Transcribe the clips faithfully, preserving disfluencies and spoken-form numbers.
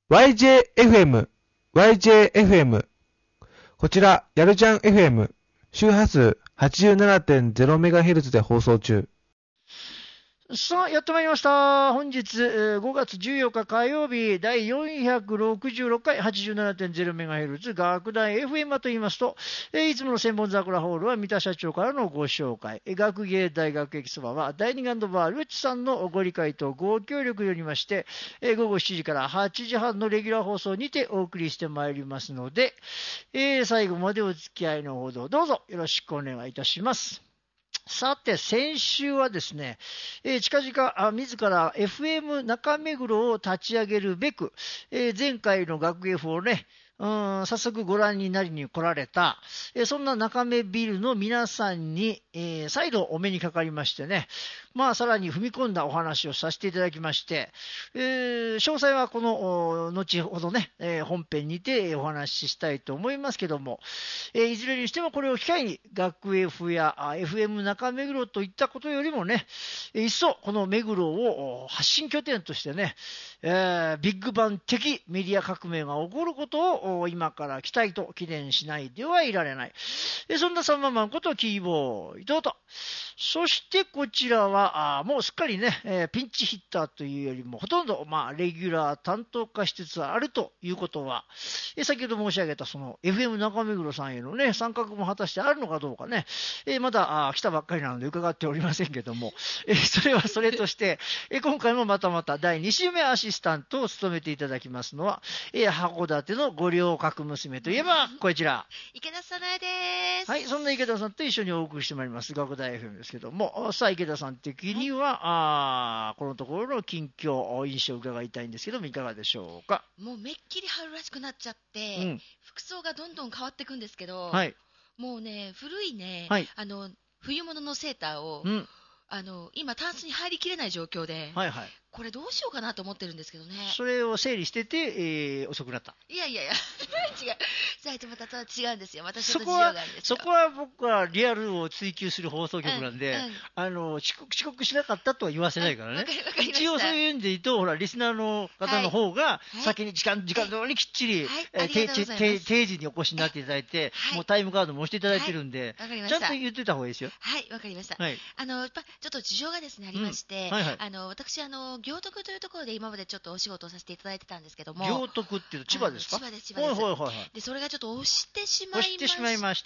ワイジェーエフエム、ワイジェーエフエム。こちら、やるじゃん エフエム、周波数 はちじゅうななてんゼロメガヘルツ で放送中。 さあ、やってまいりました。本日、えーごがつじゅうよっか火曜日、だいよんひゃくろくじゅうろっかい はちじゅうななてんゼロメガヘルツ 学大 エフエム と言いますと、えーいつもの千本桜ホールは三田社長からのご紹介、えー学芸大学駅そばは第二ガンドバールッチさんのご理解とご協力によりまして、えー午後しちじからはちじはんのレギュラー放送にてお送りしてまいりますので、えー最後までお付き合いのほどどうぞよろしくお願いいたします。さて、先週はですね、えー近々、あ自ら エフエム 中目黒を立ち上げるべく、えー前回の学芸風をね、うん、早速ご覧になりに来られた、えーそんな中目ビルの皆さんに、えー再度お目にかかりましてね、まあ、さらに踏み込んだお話をさせていただきまして、えー詳細はこの、お後ほどね、えー本編にてお話ししたいと思いますけども、えーいずれにしてもこれを機会に学 F やあ エフエム 中目黒といったことよりもね、えーいっそこの目黒をお発信拠点としてね、えービッグバン的メディア革命が起こることをお今から期待と記念しないではいられない。えーそんなサンママンことキーボーイどうと。そしてこちらは、あーもうすっかりね、えーピンチヒッターというよりも、ほとんど、まあ、レギュラー担当化しつつあるということは、えー先ほど申し上げたその エフエム 中目黒さんへのね、参画も果たしてあるのかどうかね、えーまだあー来たばっかりなので伺っておりませんけども、えーそれはそれとして、えー今回もまたまただいに週目アシスタントを務めていただきますのは、えー函館のご両角娘といえば、こちら。 池田早苗です。 はい、そんな池田さんと一緒にお送りしてまいります、学大 エフエム ですけども、さあ、池田さん的には、はい、あこのところの近況、印象を伺いたいんですけども、いかがでしょうか。 もうめっきり春らしくなっちゃって、 うん、 服装がどんどん変わっていくんですけど、 はい、 もうね、古いね、 はい、 あの冬物のセーターを、 うん、 あの今、タンスに入りきれない状況で、 はい、はい。 これどうしようかなと思ってるんですけどね。 それを整理してて、えー遅くなった。 いやいやいや、違う。さあ、また違うんですよ。私そこは、そこは僕はリアルを追求する放送局なんで、 うんうん、 あの遅刻、遅刻しなかったとは言わせないからね。 うん、 一応そういう意味で言うと、ほら、リスナーの方の方が、先に時間、はい、時間通りきっちり、はい、えー、定定定時にお越しになっていただいて、はい、もうタイムカードも押していただいてるんで、はい、ちゃんと言ってた方がいいですよ。 はい、わかりました。 はい、 あの、ちょっと事情がですね、ありまして、うん、はいはい、あの、私、あの、行徳というところで今までちょっとお仕事をさせていただいてたんですけども。 行徳っていうと千葉ですか？ 千葉です、千葉です。 はいはいはいはい、 で、それがちょっと押してしまいまして、 押してしまいまして、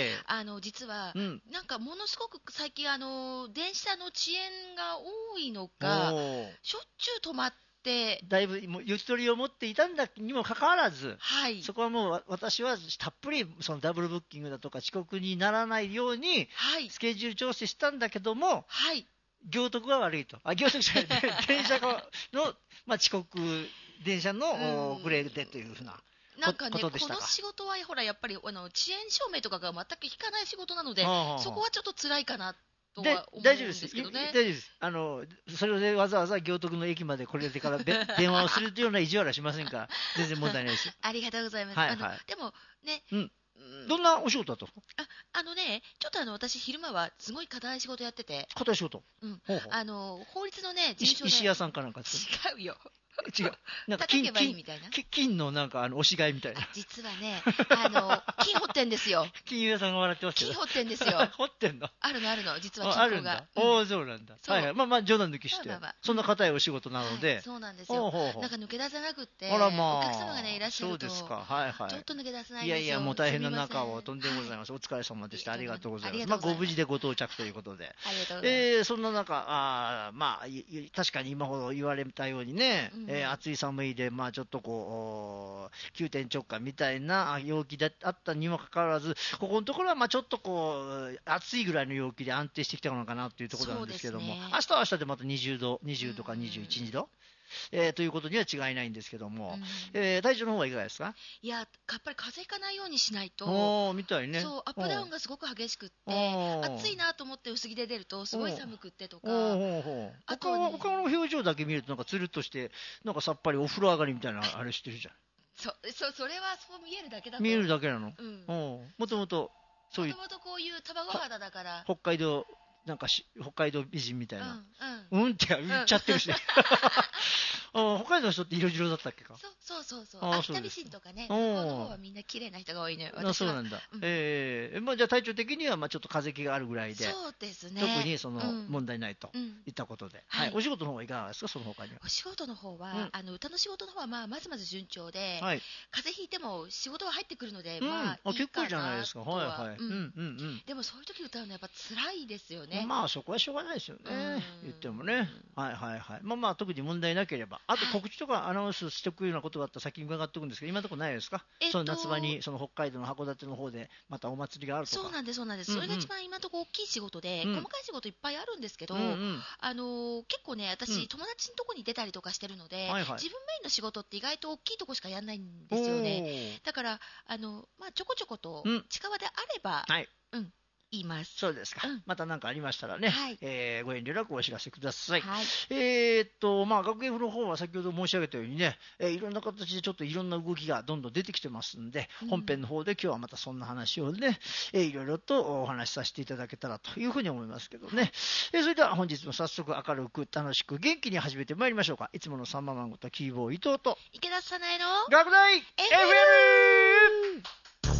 あの、実は、うん、なんかものすごく最近、あの、電車の遅延が多いのか、しょっちゅう止まって、 だいぶもうゆとりを持っていたんだにもかかわらず、 はい、 そこはもう私はたっぷりそのダブルブッキングだとか遅刻にならないようにスケジュール調整したんだけども、 はい、 行徳が悪いと。あ、行徳じゃない、電車の、まあ、遅刻、電車の遅れでというふうな。 なんかね、この仕事はほらやっぱりあの遅延証明とかが全く引かない仕事なので、そこはちょっと辛いかなとは思うんですけどね。 大丈夫です。あの、それでわざわざ行徳の駅までこれてから電話をするというような意地悪はしませんから、全然問題ないです。 ありがとうございます。はいはい、あのでもね、 うん、どんなお仕事だと？ あ、あのね、ちょっとあの私昼間はすごい課題仕事やってて。 課題仕事？ うん。ほうほう、あの法律のね、 事務所で石屋さんかなんか違うよ。 違う。なんか金、金、金のなんかあの、押し買いみたいな。 実はね、あの、金掘ってんですよ。 金融屋さんが笑ってますけど。 金掘ってんですよ。 掘ってんの？ あるのあるの、実は金庫が。 おお、そうなんだ。はいはい。まあまあ、冗談抜きして。そんな硬いお仕事なので。 そうなんですよ。なんか抜け出せなくって、 あらまあ、 お客様がね、いらっしゃると。 そうですか。はいはい。 ちょっと抜け出せないんですよ。 いやいや、もう大変な中をとんでもございます。お疲れ様でした。ありがとうございます。まあ、ご無事でご到着ということで。 ありがとうございます。 えー、そんな中、あまあ、確かに今ほど言われたようにね、え暑い寒いで、まあちょっとこう、急転直下みたいな陽気であったにもかかわらず、ここのところはまあちょっとこう、暑いぐらいの陽気で安定してきたのかなというところなんですけども、ね、明日は明日でまたにじゅうど、にじゅうとかにじゅういち、にど、えー、ということには違いないんですけども、うん、えー、体調の方はいかがですか？ いや、やっぱり風邪ひかないようにしないと、 おー、みたいね。 そう、アップダウンがすごく激しくって、暑いなと思って薄着で出ると、すごい寒くってとか、 あと、ね、他の表情だけ見ると、なんかつるっとして、なんかさっぱりお風呂上がりみたいなあれしてるじゃん。 そ、そ、それはそう見えるだけだと。 見えるだけなの？ うん。 もともと、そういう。 もともとこういう卵肌だから。 北海道なんかし北海道美人みたいな、 うん、うん、 うんって言っちゃってるしね、うん、北海道の人って色白だったっけか。 そうそうそうそう、秋田美人とかね、向こうの方はみんな綺麗な人が多いのよ、私は。 そうなんだ、うん、えーまあ、じゃあ体調的にはまあちょっと風邪気があるぐらいで、 そうですね、 特にその問題ないといったことで、うんはいはい、お仕事の方はいかがですか、その他には。 お仕事の方は、うん、あの歌の仕事の方はまあまずまず順調で、はい、風邪ひいても仕事は入ってくるので、うん、まあいいかなとは、結構じゃないですか、はいはい、うんうんうん、でもそういう時歌うのはやっぱ辛いですよね。 まあそこはしょうがないですよね、言ってもね、はいはいはい、まあまあ特に問題なければ、あと告知とかアナウンスしておくようなことがあったら先に伺っておくんですけど、今のところないですか、えっと、その夏場にその北海道の函館の方でまたお祭りがあるとか。 そうなんですそうなんです、うんうん、それが一番今のところ大きい仕事で、うん、細かい仕事いっぱいあるんですけど、うんうん、あのー、結構ね私、うん、友達のとこに出たりとかしてるので、はいはい、自分メインの仕事って意外と大きいとこしかやんないんですよね。だからあの、まあ、ちょこちょこと近場であれば、うん、はいうん言います。 そうですか、うん、また何かありましたらね、はいえー、ご遠慮なくお知らせください。 はい、 えー、っとまあ学芸部の方は先ほど申し上げたようにね、えー、いろんな形でちょっといろんな動きがどんどん出てきてますんで、うん、本編の方で今日はまたそんな話をね、えー、いろいろとお話しさせていただけたらというふうに思いますけどね、はいえー、それでは本日も早速明るく楽しく元気に始めてまいりましょうか。いつものさんままんごとキーボー伊藤と池田さなえの学大 エフエム。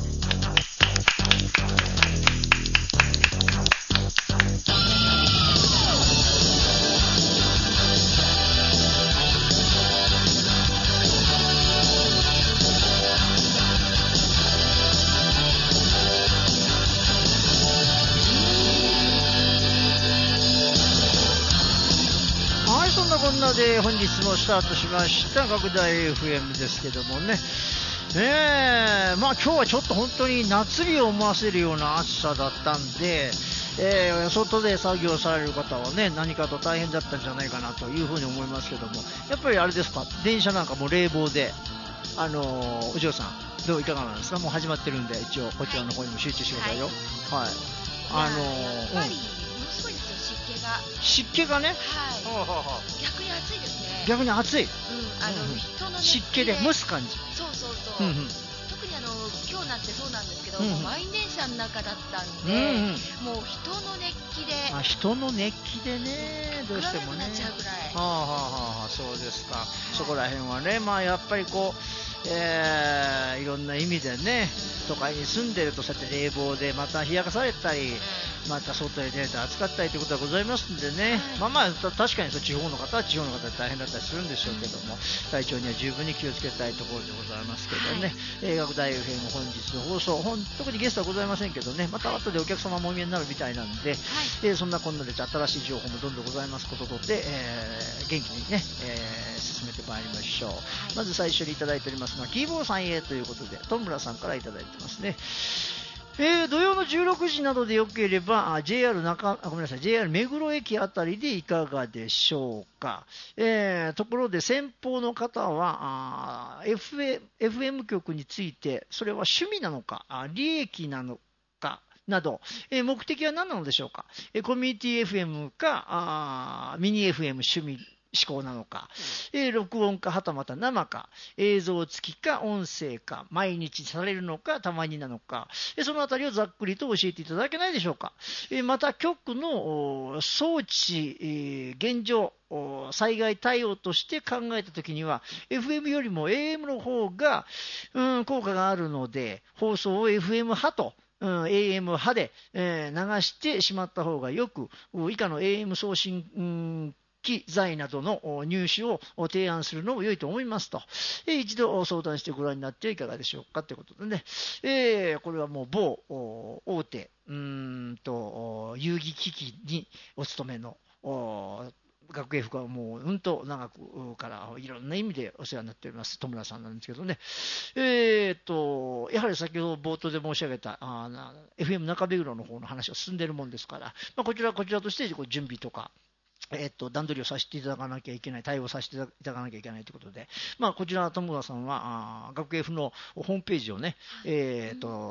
こんなで本日もスタートしました学大 エフエム ですけどもね、えー、まあ今日はちょっと本当に夏日を思わせるような暑さだったんで、えー、外で作業される方はね何かと大変だったんじゃないかなというふうに思いますけども、やっぱりあれですか、電車なんかも冷房で、あのー、お嬢さんどういかがなんですか。もう始まってるんで一応こちらの方にも集中してくださいよ。はい、はい、あのー、 やっぱりものすごいですよ、湿気が。 湿気がね、はい、 逆に暑いですね。 逆に暑い、 うん、あの、うん、人の湿気で蒸す感じ。 そうそうそう、うんうん、特にあの今日なんてそうなんですけど、うんうん、満員電車の中だったんで、うんうん、もう人の熱気で、 あ人の熱気でね、どうしてもね、 なっちゃうぐらい、 はあはあはあ、そうですか、はい、そこら辺はね、まあやっぱりこう、えー、いろんな意味でね、都会に住んでるとそうやって冷房でまた冷やかされたり、また外へ出ると暑かったりということがございますんでね、はい、まあまあ確かにそう地方の方は地方の方で大変だったりするんでしょうけども、体調には十分に気をつけたいところでございますけどね、はい、えー、学大 エフエム 本日の放送、特にゲストはございませんけどね、また後でお客様もお見えになるみたいなんで、はい、えー、そんなこんなで新しい情報もどんどんございますことで、えー、元気にね、えー、進めてまいりましょう。はい、まず最初にいただいておりますのはキーボーさんへということで、トムラさんからいただいてますね。えー、土曜のじゅうろくじなどでよければ ジェイアール 中あごめんなさい ジェイアール 目黒駅あたりでいかがでしょうか。えー、ところで先方の方は エフエム 局についてそれは趣味なのか利益なのかなど、えー、目的は何なのでしょうか。えー、コミュニティ エフエム かあミニ エフエム 趣味思考なのか、えー、録音かはたまた生か、映像付きか音声か、毎日されるのかたまになのか、えー、そのあたりをざっくりと教えていただけないでしょうか。えー、また局の装置、えー、現状災害対応として考えたときには エフエム よりも エーエム の方が、うん、効果があるので放送を エフエム 派とうん、エーエム 派で、えー、流してしまった方がよく、以下の エーエム 送信、うん機材などの入手を提案するのも良いと思いますと、えー、一度相談してご覧になってはいかがでしょうかということでね、えー、これはもう某大手うーんと遊戯機器にお勤めの学芸服はもううんと長くからいろんな意味でお世話になっております戸村さんなんですけどね、えー、とやはり先ほど冒頭で申し上げたあ エフエム 中目黒の方の話が進んでいるもんですから、まあ、こちらはこちらとして準備とかえっと、段取りをさせていただかなきゃいけない、対応させていただかなきゃいけないということで、まあ、こちら、友田さんは、学芸府のホームページをね、えっと、うん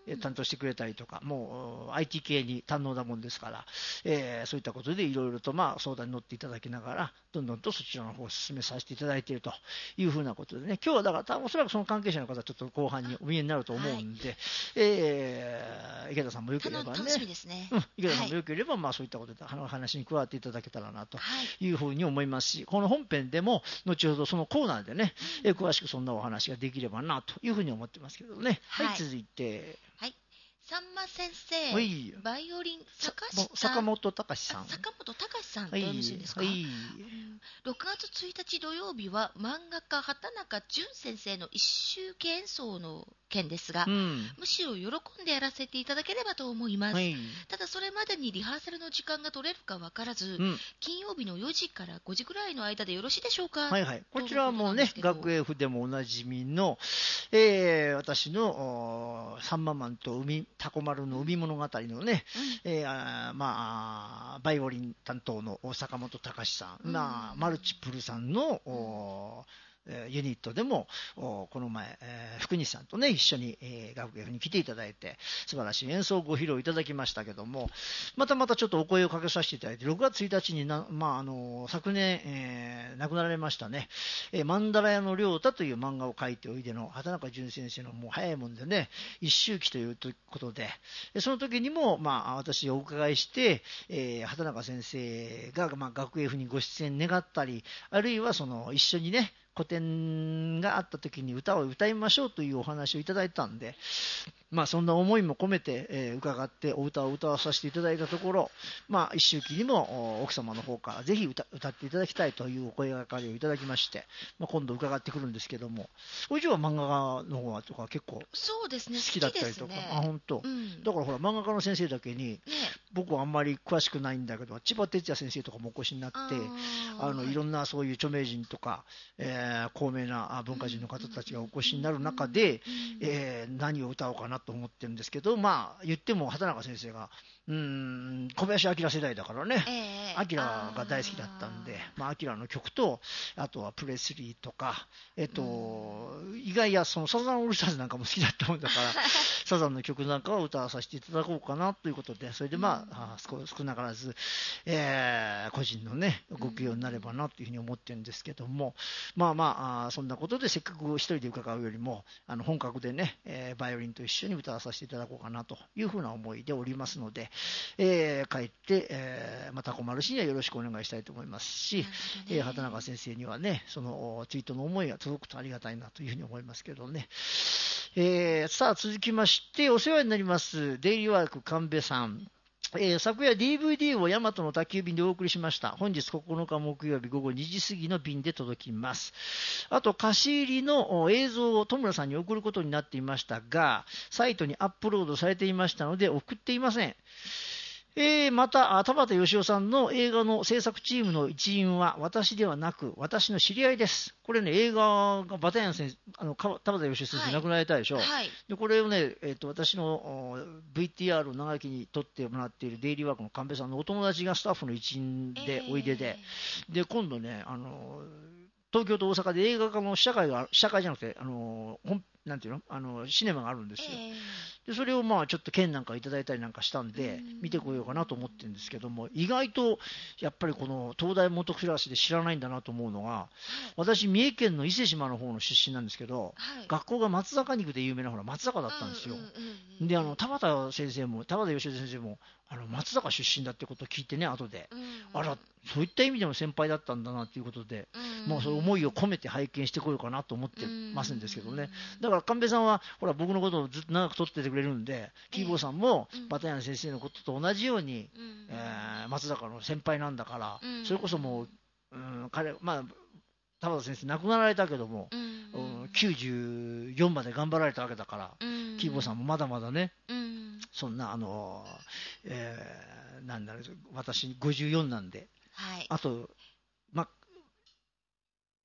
担当してくれたりとか、もう アイティー 系に堪能なもんですから、えー、そういったことでいろいろとまあ相談に乗っていただきながら、どんどんとそちらの方を進めさせていただいているというふうなことでね、今日はだから、おそらくその関係者の方、ちょっと後半にお見えになると思うんで、はい、えー、池田さんもよければね、 楽しみですね、 うん、池田さんもよければ、はい、まあ、そういったことで話に加わっていただけたらなというふうに思いますし、はい、この本編でも後ほどそのコーナーでね、うん、え詳しくそんなお話ができればなというふうに思ってますけどね。はい、はい、続いて。 はい、さんま先生、バイオリン坂下坂本隆さん坂本隆さんとよろしいですか、はいはい、うん、ろくがつついたち土曜日は漫画家畑中淳先生の一周期演奏の件ですが、うん、むしろ喜んでやらせていただければと思います、はい、ただそれまでにリハーサルの時間が取れるか分からず、うん、金曜日のよじからごじぐらいの間でよろしいでしょうか。 はいはい、こちらはもうね、学園府でもおなじみの、えー、私のサンママンと海タコ丸の海物語のね、うん、えー、あまあ、バイオリン担当の坂本隆さん、うん、まあ、マルチプルさんの、うんユニットでもこの前、えー、福西さんとね一緒に、えー、学芸に来ていただいて素晴らしい演奏をご披露いただきましたけども、またまたちょっとお声をかけさせていただいてろくがつついたちにな、まあ、あの昨年、えー、亡くなられましたね、えー、マンダラ屋の亮太という漫画を描いておいでの畑中淳先生のもう早いもんでね一周期ということで、その時にも、まあ、私お伺いして、えー、畑中先生が、まあ、学芸府にご出演願ったりあるいはその一緒にね古典があった時に歌を歌いましょうというお話をいただいたんで、まあ、そんな思いも込めて、えー、伺ってお歌を歌わさせていただいたところ、まあ、一周期にも奥様の方からぜひ 歌, 歌っていただきたいというお声がかりをいただきまして、まあ、今度伺ってくるんですけども、お以上は漫画家の方はとか結構好きだったりとか、ね、あ本当、うん、だからほら漫画家の先生だけに、ね、僕はあんまり詳しくないんだけど千葉哲也先生とかもお越しになってああのいろんなそういう著名人とか、えー高名な文化人の方たちがお越しになる中で、えー、何を歌おうかなと思ってるんですけど、まあ言っても畑中先生がうーん小林明世代だからね、明、えー、が大好きだったんで、まあ、明の曲とあとはプレスリーとか、えっと、意外やそのサザンオールスターズなんかも好きだったもんだからサザンの曲なんかを歌わさせていただこうかなということで、それでまあ、うん、少なからず、えー、個人のねご供養になればなというふうに思ってるんですけども、まあまあ、あそんなことでせっかく一人で伺うよりもあの本格でね、えー、バイオリンと一緒に歌わさせていただこうかなというふうな思いでおりますので、えー、帰って、えー、また困るしにはよろしくお願いしたいと思いますし、ねえー、畑中先生にはねそのツイートの思いが届くとありがたいなというふうに思いますけどね。えー、さあ続きましてお世話になりますデイリーワーク神戸さん、えー、昨夜 ディーブイディー を大和の宅急便でお送りしました。本日ここのか木曜日午後にじ過ぎの便で届きます。あと貸し入りの映像を戸村さんに送ることになっていましたが、サイトにアップロードされていましたので送っていません。えー、また田畑義夫さんの映画の制作チームの一員は私ではなく私の知り合いです。これね映画がバタヤン先生あの田畑義夫先生亡くなられたでしょ、はいはい、でこれをね、えー、と私の ブイティーアール を長きに撮ってもらっているデイリーワークの神戸さんのお友達がスタッフの一員でおいでで、えー、で今度ねあの東京と大阪で映画化の試写会が試写会じゃなくてあの本なんていうのあのシネマがあるんですよ、えー、でそれをまあちょっと券なんかいただいたりなんかしたんで見てこようかなと思ってるんですけども、意外とやっぱりこの東大元暮らしで知らないんだなと思うのが、私三重県の伊勢志摩の方の出身なんですけど、はい、学校が松坂肉で有名なほら松坂だったんですよ、であの田畑先生も田畑義夫先生もあの松坂出身だってことを聞いてね後で、あらそういった意味でも先輩だったんだなということで、まあそういう思いを込めて拝見してこようかなと思ってますんですけどね。だから神戸さんはほら僕のことをずっと長く撮っててくれるんで、キーボーさんもバタヤン先生のことと同じように、えー、松坂の先輩なんだから、それこそもう、うん、彼まあ田畑先生亡くなられたけども、うん、きゅうじゅうよんまで頑張られたわけだから、キーボーさんもまだまだね、そんなあの、えー、なんだろう私ごじゅうよんなんで、はい、あと、ま、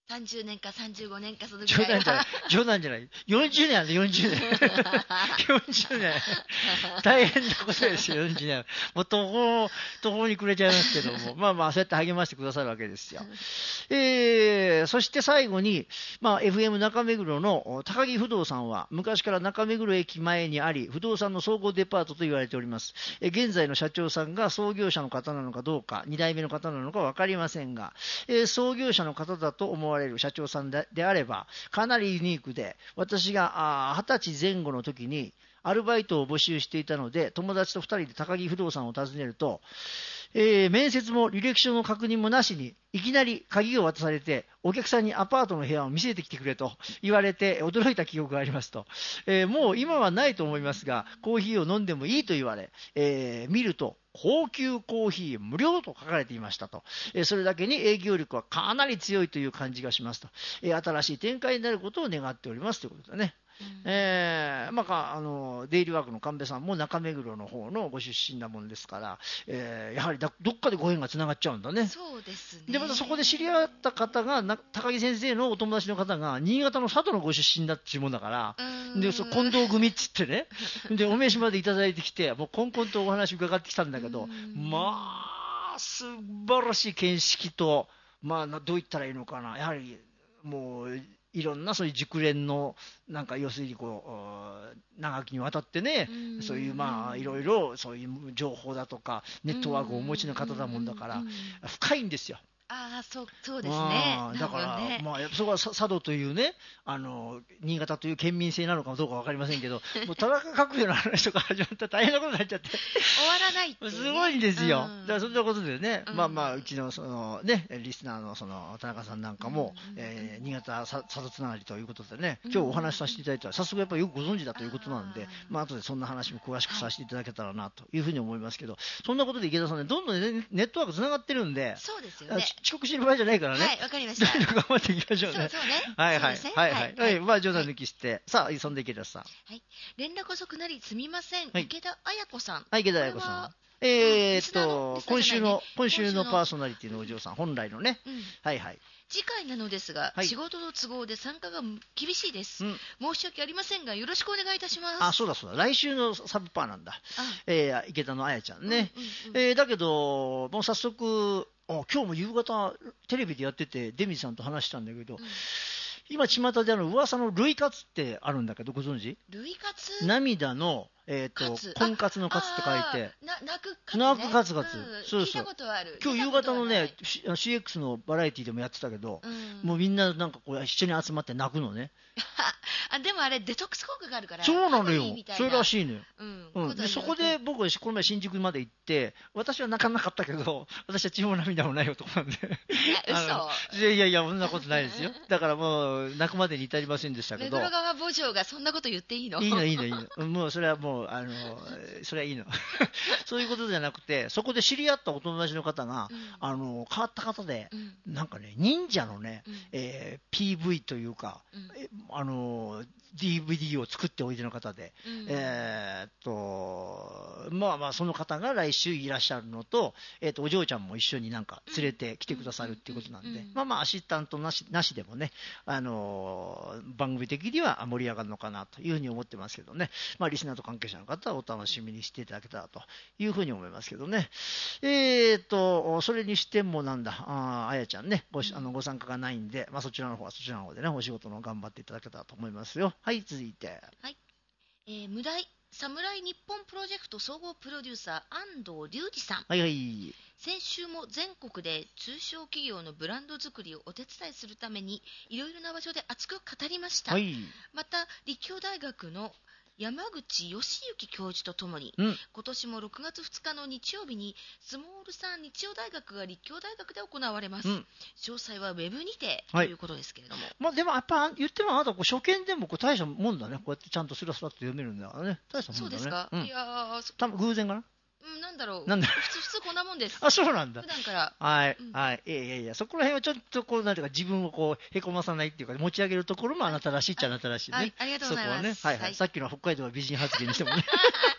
さんじゅうねんかさんじゅうごねんかそのぐ冗らいは談じゃない。冗談じゃない。よんじゅうねんある、よんじゅうねん。よんじゅうねん。大変なことですよ、よんじゅうねん。もう途方、途方に暮れちゃいますけども。まあまあ、そうやって励ましてくださるわけですよ。えー、そして最後に、まあ、エフエム 中目黒の高木不動産は、昔から中目黒駅前にあり、不動産の総合デパートと言われております。え現在の社長さんが創業者の方なのかどうか、に代目の方なのか分かりませんが、えー創業者の方だと思われる社長さんでであれば、かなりユニークで、私がはたち前後の時に、アルバイトを募集していたので、友達とふたりで高木不動産を訪ねると、えー面接も履歴書の確認もなしに、いきなり鍵を渡されて、お客さんにアパートの部屋を見せてきてくれと言われて、驚いた記憶がありますと、えーもう今はないと思いますが、コーヒーを飲んでもいいと言われ、えー見ると、高級コーヒー無料と書かれていましたと、えーそれだけに営業力はかなり強いという感じがしますと、えー新しい展開になることを願っておりますということだね。えーまあ、かあのデイリーワークの神戸さんも中目黒の方のご出身なもんですから、えーやはりだどっかでご縁がつながっちゃうんだね。 そうですね。 でまたそこで知り合った方がな高木先生のお友達の方が新潟の佐渡のご出身だっていうもんだから、でそ近藤組っつってね、でお名刺までいただいてきて、もうこんこんとお話伺ってきたんだけど、まあ素晴らしい見識と、まあ、どう言ったらいいのかな、やはりもういろんなそういう熟練のなんか要するにこう長きにわたってね、そういうまあいろいろそういう情報だとかネットワークをお持ちの方だもんだから深いんですよ。 ああ、そう、そうですね。 だから、 ね、 まあ、そこは佐渡というね、あの、新潟という県民性なのかどうかわかりませんけど、もう田中角栄の話とか始まったら大変なことになっちゃって。 終わらないっていう、ね。 すごいんですよ。 うん、 だからそんなことでね、 うん、 まあまあ、うちのそのね、リスナーのその田中さんなんかも、うん、えー、新潟佐渡つながりということでね、今日お話しさせていただいたら、早速やっぱりよくご存知だということなんで、まあ後でそんな話も詳しくさせていただけたらなというふうに思いますけど、そんなことで池田さんね、どんどん、ね、ネットワークつながってるんで、 そうですよね。 遅刻してる場合じゃないからね。 はい、わかりました。 頑張っていきましょうね。 そうそうね。 はいはい。はいはい。はい。まあ冗談抜きして、 はい、 さあ、そんで池田さん。 はい。連絡遅くなりすみません。はい、池田彩子さん。 はい、池田彩子さん。えーっと、今週の、今週のパーソナリティのお嬢さん、本来のね。うん、はいはい。 次回なのですが、はい、仕事の都合で参加が厳しいです、うん、申し訳ありませんがよろしくお願いいたします。 あ、そうだそうだ、来週のサブパーなんだ、えー、池田のあやちゃんね、うんうんうん、えー、だけどもう早速あ今日も夕方テレビでやっててデミさんと話したんだけど、うん、今巷である噂の類活ってあるんだけどご存知？ 類活？ 涙のえー、と婚活の活って書いてな泣く活、ね、 泣く活活、 うん、 そうそう、 聞いたことある。 今日夕方のね シーエックス のバラエティでもやってたけど、うん、もうみんななんかこう一緒に集まって泣くのねあでもあれデトックス効果があるからそうなのよ、それらしいのよ、 うんうん、でそこで僕はこの前新宿まで行って私は泣かなかったけど私は血も涙もない男なんで嘘いやいやいやそんなことないですよだからもう泣くまでに至りませんでしたけど、 目黒川墓場がそんなこと言っていいの？ いいのいいのいいのもうそれはもうあのそれはいいのそういうことじゃなくてそこで知り合ったお友達の方が、うん、あの変わった方で、うん、なんかね忍者のね、うんえー、ピーブイ というか、うん、あの ディーブイディー を作っておいでの方で、うん、えー、っとまあまあその方が来週いらっしゃるのと、えー、っとお嬢ちゃんも一緒になんか連れてきてくださるっていうことなんで、うん、まあまあアシスタントなしなしでもね、あのー、番組的には盛り上がるのかなというふうに思ってますけどね、まあリスナーと関係者の方はお楽しみにしていただけたらというふうに思いますけどね。えー、っとそれにしてもなんだ あ, あやちゃんね ご, あのご参加がないんで、まあ、そちらの方はそちらの方でねお仕事の頑張っていただけたらと思いますよ。はい続いて、 はいえー、無題侍日本プロジェクト総合プロデューサー安藤隆二さん、 はいはい、 先週も全国で中小企業のブランド作りをお手伝いするためにいろいろな場所で熱く語りました、 はい、 また立教大学の山口義行教授とともに、 うん、 今年もろくがつふつかの日曜日にスモールサン日曜大学が立教大学で行われます、うん、詳細はウェブにてということですけれども、はいまあ、でもやっぱ言ってもあなたこう初見でもこう大したもんだね、こうやってちゃんとスラスラと読めるんだからね、大したもんだね。 そうですか、 うん、 いや多分偶然かな、 うん、なんだろう、 なんだろう普通普通こんなもんです。 あ、そうなんだ。 普段から。 はい、うん、はい、いやいやいや、そこら辺はちょっとこうなんていうか自分をこうへこまさないっていうか持ち上げるところもあなたらしいっちゃあなたらしいね。 はい、ありがとうございます。 そこはね、はいはい、はい、さっきの北海道は美人発言にしてもね。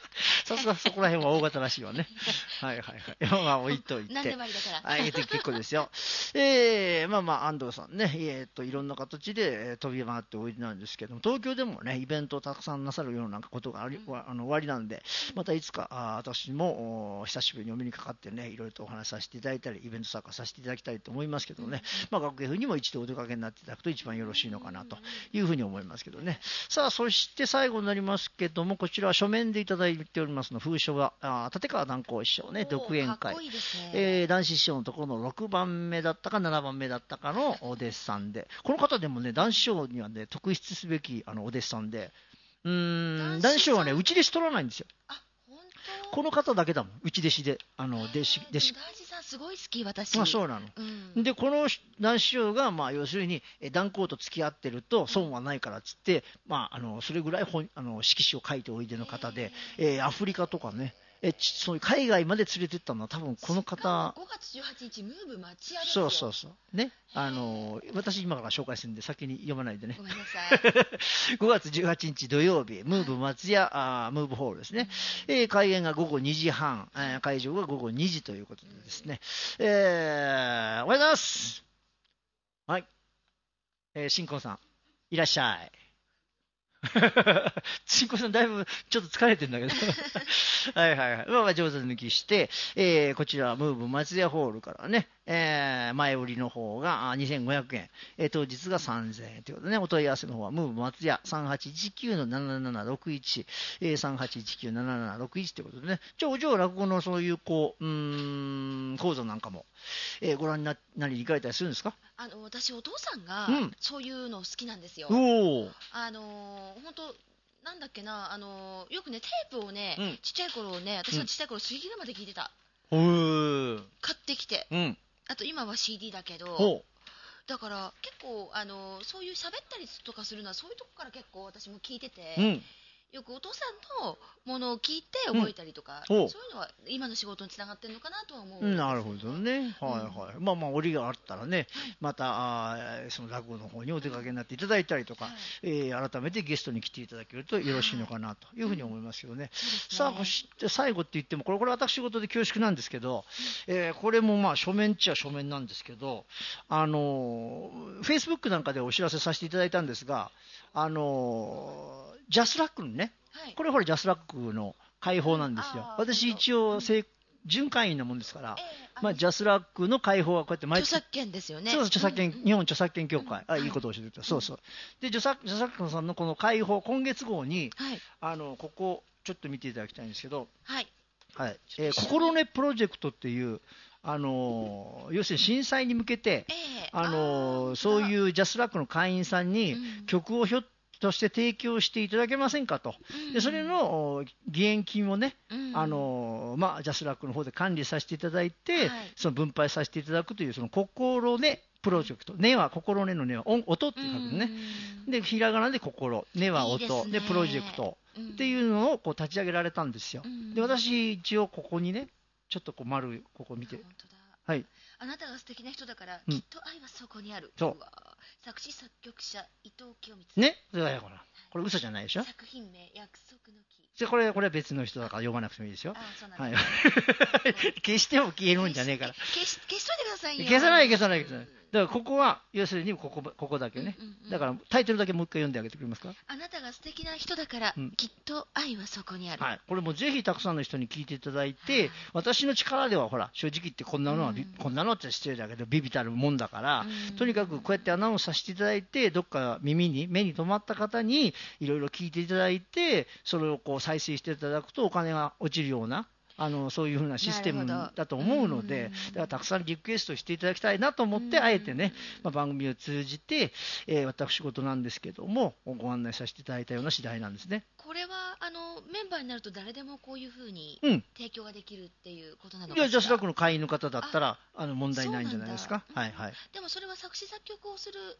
さすがそこら辺は大型らしいわね。はいはいはい。まあ置いといて。 何でもありだから。 はい、結構ですよ。えー、まあまあ安藤さんね、えー、っといろんな形で、えー、飛び回っておいでなんですけども、東京でもねイベントをたくさんなさるようなことがあり、うん、あの終わりなんで、またいつかあ私も久しぶりにお目にかかってね、いろいろとお話しさせていただいたり、イベント参加させていただきたいと思いますけどね、うん、まあ学芸風にも一度お出かけになっていただくと一番よろしいのかなというふうに思いますけどね。さあそして最後になりますけども、こちらは書面でいただいておりますの封書があ立川談光師匠ね、独演会、 かっこいいですね。 えー、男子師匠のところのろくばんめだったかななばんめだったかのお弟子さんで、この方でもね男子師匠にはね特筆すべきあのお弟子さんで、うーん男子師匠はね内弟子取らないんですよ。あ、本当？この方だけだもん、内弟子で、あの弟子弟子。 男子さんすごい好き私。 まあそうなの。うん、でこの男子師匠がまあ要するに談光と付き合ってると損はないからっつって、まああのそれぐらい本あの色紙を書いておいでの方で、えー、アフリカとかね。えそういう海外まで連れてったのは多分この方。 ごがつじゅうはちにちムーブ町屋ですよ。そうそうそうね、あの私今から紹介するんで先に読まないでね。 ごめんなさい。 ごがつじゅうはちにち土曜日、ムーブ松屋、あムーブホールですね、うん、えー、開演がごごにじはん、えー、会場がごごにじということでですね、えー、おはようございます。はい、えー、新婚さんいらっしゃい。新婚さんだいぶちょっと疲れてるんだけどはいはいはい、まあ、まあ上手抜きして、えー、こちらムーブ松屋ホールからね、えー、前売りの方がにせんごひゃくえん、えー、当日がさんぜんえんということでね、お問い合わせの方はムーブ松屋 さんはちいちきゅうのななななろくいち、えー、さんはちいちきゅうのななななろくいちということでね、ちょ、ちょ、落語のそういうこう、うーん、講座なんかも、えー、ご覧に な, なり行かれたりするんですか？ あの私お父さんがそういうの好きなんですよ。 うん、おあのー、本当なんだっけな、あのー、よくねテープをね、うん、ちっちゃい頃ね、私のちっちゃい頃水切れまで聞いてた、うん、買ってきて、うん、あと今は シーディー だけど、だから結構、あのー、そういう喋ったりとかするのはそういうとこから結構私も聞いてて、うん、よくお父さんのものを聞いて覚えたりとか、うん、そういうのは今の仕事につながってるのかなとは思う、ね、 なるほどね、はいはい、うん、まあまあ折があったらね、はい、またあその落語の方にお出かけになっていただいたりとか、はい、えー、改めてゲストに来ていただけるとよろしいのかなというふうに思いますよね、はい、さあそして最後って言ってもこれこれ私事で恐縮なんですけど、うん、えー、これもまあ書面っちゃ書面なんですけど、あのフェイスブックなんかでお知らせさせていただいたんですが、あのジャスラックのね、はい、これほらジャスラックの開放なんですよ、うん、私一応準会員なもんですから、えー、まあ、ジャスラックの開放はこうやって毎月著作権ですよね。 そう著作権、うん、日本著作権協会、うん、あ、いいことを教えてくれた、そうそうで著作、著作権さんのこの開放今月号に、はい、あのここちょっと見ていただきたいんですけど、はいはい、えー、心根プロジェクトっていうあのー、要するに震災に向けて、えーあのー、そういうジャスラックの会員さんに曲をひょっとして提供していただけませんかと、うん、でそれの義援金をね、うん、あのまあ、ジャスラックの方で管理させていただいて、はい、その分配させていただくというその心根プロジェクト、根は心根の根は音って書くのね、うん、でひらがなで心、根は音 で, でプロジェクトっていうのをこう立ち上げられたんですよ、うん、で私一応ここにねちょっとこう丸ここ見て、 本当だ、 はい、 あなたが素敵な人だから、うん、きっと愛はそこにある。 そう、 作詞作曲者伊藤清光ね、それだよこれ。これ嘘じゃないでしょ。 作品名約束の木。 じゃこれこれは別の人だから読まなくてもいいですよ。ああ、そうなんです、はい、消しても消えるんじゃねえから。 消し消しといてくださいよ。 消さない消さない消さない。だからここは要するにここここだけね、うんうんうん、だからタイトルだけもう一回読んであげてくれますか。 あなたが素敵な人だから、うん、きっと愛はそこにある、 はい、これもぜひたくさんの人に聞いていただいて、はい、私の力ではほら正直言ってこんなのは、うん、こんなのって失礼だけどビビたるもんだから、うん、とにかくこうやってアナウンスさせていただいてどっか耳に目に留まった方にいろいろ聞いていただいてそれをこう再生していただくとお金が落ちるようなあのそういう風なシステムだと思うので、だからたくさんリクエストしていただきたいなと思ってあえてね、まあ、番組を通じて、えー、私事なんですけどもご案内させていただいたような次第なんですね。 これはあのメンバーになると誰でもこういう風に提供ができるっていうことなのかしら。 いやジャスラックの会員の方だったらあの問題ないんじゃないですか。はいはい。 でもそれは作詞作曲をする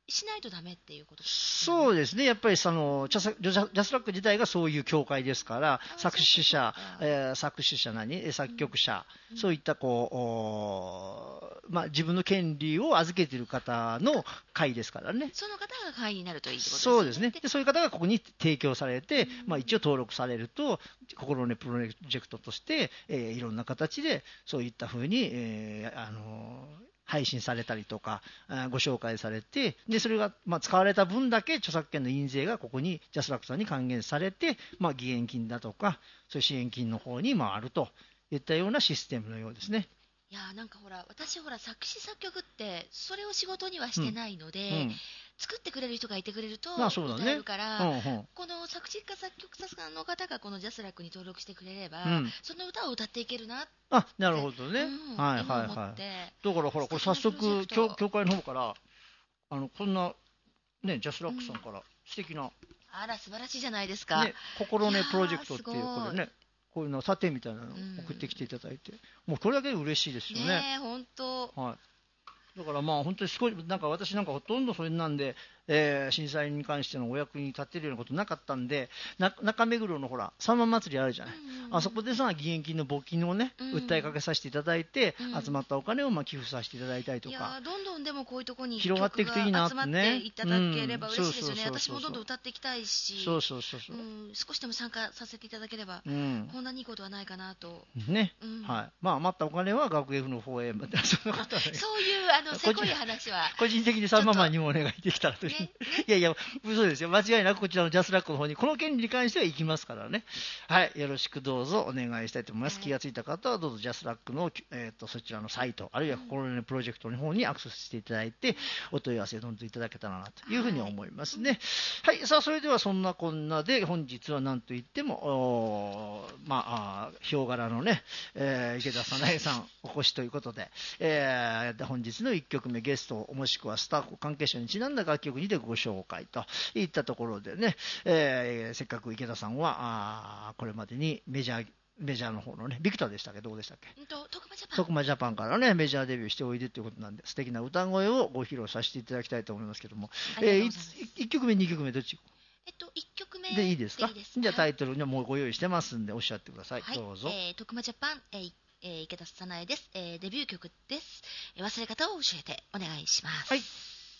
しないとダメっていうことです、 ね、そうですね。やっぱりそのジャス、ジャスラック自体がそういう協会ですから、作詞者、えー、作詞者何作曲者、うん、そういったこう、まあ、自分の権利を預けている方の会ですからね。 その方が会になるといいってことですね。 そうですね。でそういう方がここに提供されて、うんまあ、一応登録されると、心根プロジェクトとして、えー、いろんな形でそういったふうに、えー、あのー配信されたりとかご紹介されて、でそれがまあ使われた分だけ著作権の印税がここにジャスラックさんに還元されて、まあ、義援金だとかそういう支援金の方に回るといったようなシステムのようですね。 いやなんかほら私ほら作詞作曲ってそれを仕事にはしてないので、うんうん、作ってくれる人がいてくれると歌えるから、うんうん、この作詞家作曲家さんの方がこのジャスラックに登録してくれれば、うん、その歌を歌っていけるなって。 あ、なるほどね、うん、はいはいはい。だからほらこれ早速協会の方からあのこんなねジャスラックさんから素敵な、うん、 あら素晴らしいじゃないですか、 ね、心根プロジェクトっていうこれねこういうの査定みたいなのを送ってきていただいて、うん、もうこれだけで嬉しいですよね。 ねえ本当。 はい。だからまあ本当にすごいなんか私なんかほとんどそれなんで、えー、震災に関してのお役に立てるようなことなかったんで、な中目黒のほらさんま祭りあるじゃない、うん、あそこでさ義援金の募金をね、うん、訴えかけさせていただいて、うん、集まったお金をまあ寄付させていただいたりとか、いやどんどんでもこういうところに広がっていくといいなってね、 集まっていただければ嬉しいですよね。私もどんどん歌っていきたいし、 そうそうそうそう、うん、少しでも参加させていただければ、うん、こんなにいいことはないかなとね、うん、はい。まあ余ったお金は学芸部の方へそんなことは、ね、 そういうあのせこい話は個人的にさんままんにもお願いできたらという、ねね、いやいや嘘ですよ。間違いなくこちらのジャスラックの方にこの権利に関しては行きますからね。はい、よろしくどうぞお願いしたいと思います。はい、気がついた方はどうぞジャスラックの、えー、とそちらのサイトあるいは心根プロジェクトの方にアクセスしていただいて、うん、お問い合わせをどんどんいただけたらなというふうに思いますね。はい、はい、さあそれではそんなこんなで本日は何と言ってもまあヒョウ柄のね、えー、池田早苗さんお越しということで、えー、本日のいっきょくめゲストもしくはスタッフ関係者にちなんだ楽曲にてご紹介といったところでね、えー、せっかく池田さんはあこれまでにメジャーメジャーの方のねビクターでしたっけどうでしたっけ、 うん、と徳間ジャパン徳間ジャパンからねメジャーデビューしておいでということなんで素敵な歌声をご披露させていただきたいと思いますけども、えー、いっきょくめにきょくめどっちえっと、いっきょくめでいいですか。じゃあタイトルにはもうご用意してますんでおっしゃってください、はい、どうぞ。 えー、徳間ジャパン、えーえー、池田早苗です、えー、デビュー曲です、えー、忘れ方を教えてお願いします。 はい。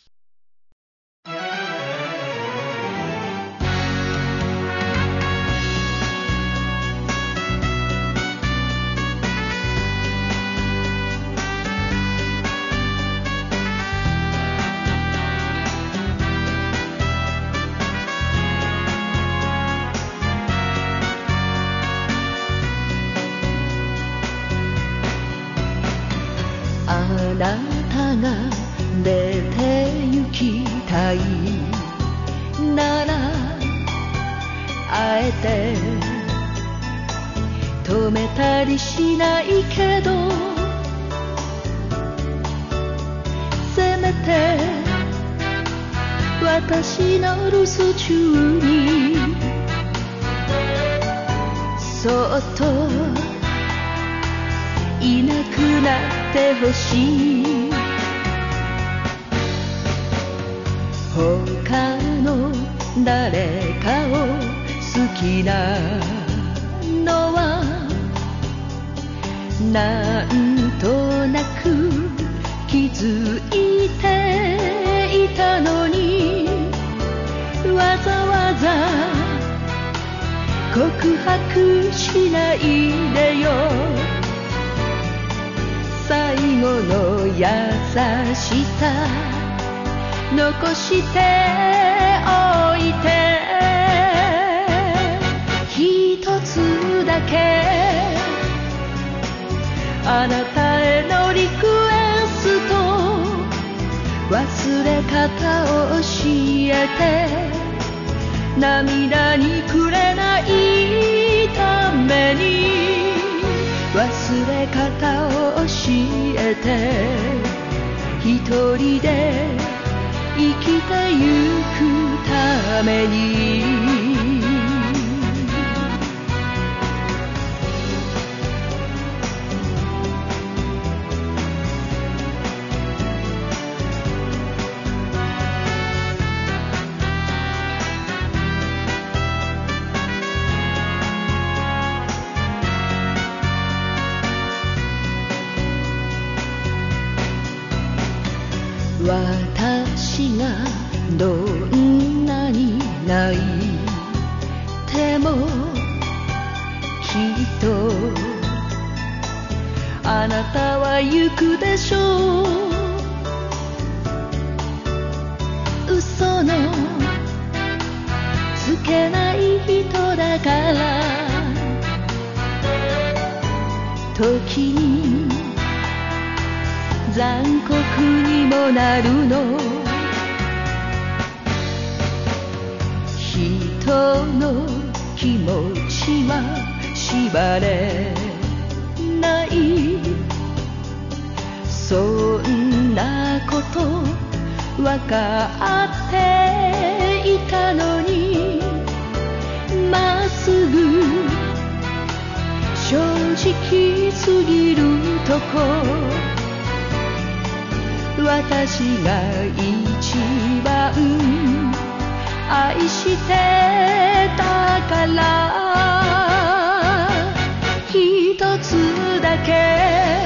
あなたが出て行きたいならあえて止めたりしないけどせめて私の留守中にそっといなくなってほしい他の誰かを好きなのはなんとなく気づいていたのにわざわざ告白しないでよ最後の優しさ残しておいて一つだけあなたへのリクエスト忘れ方を教えて涙にくれないために忘れ方を教えて一人で生きてゆくために泣いてもきっとあなたは行くでしょう。嘘のつけない人だから時に残酷にもなるの。人の気持ちは縛れないそんなことわかっていたのにまっすぐ正直すぎるとこ私が一番愛してたから一つだけ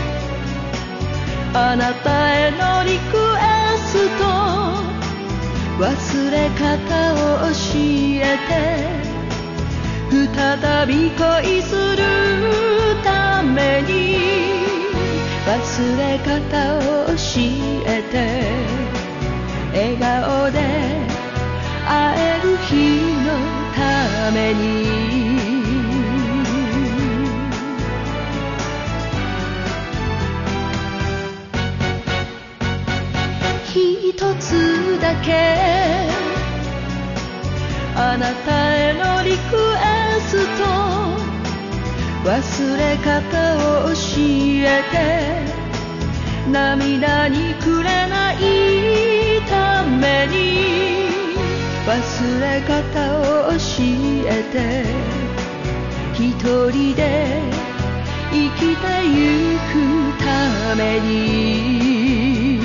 あなたへのリクエスト忘れ方を教えて再び恋するために忘れ方を教えて笑顔で会える日のために一つだけあなたへのリクエスト忘れ方を教えて涙にくれないために忘れ方を教えて一人で生きてゆくために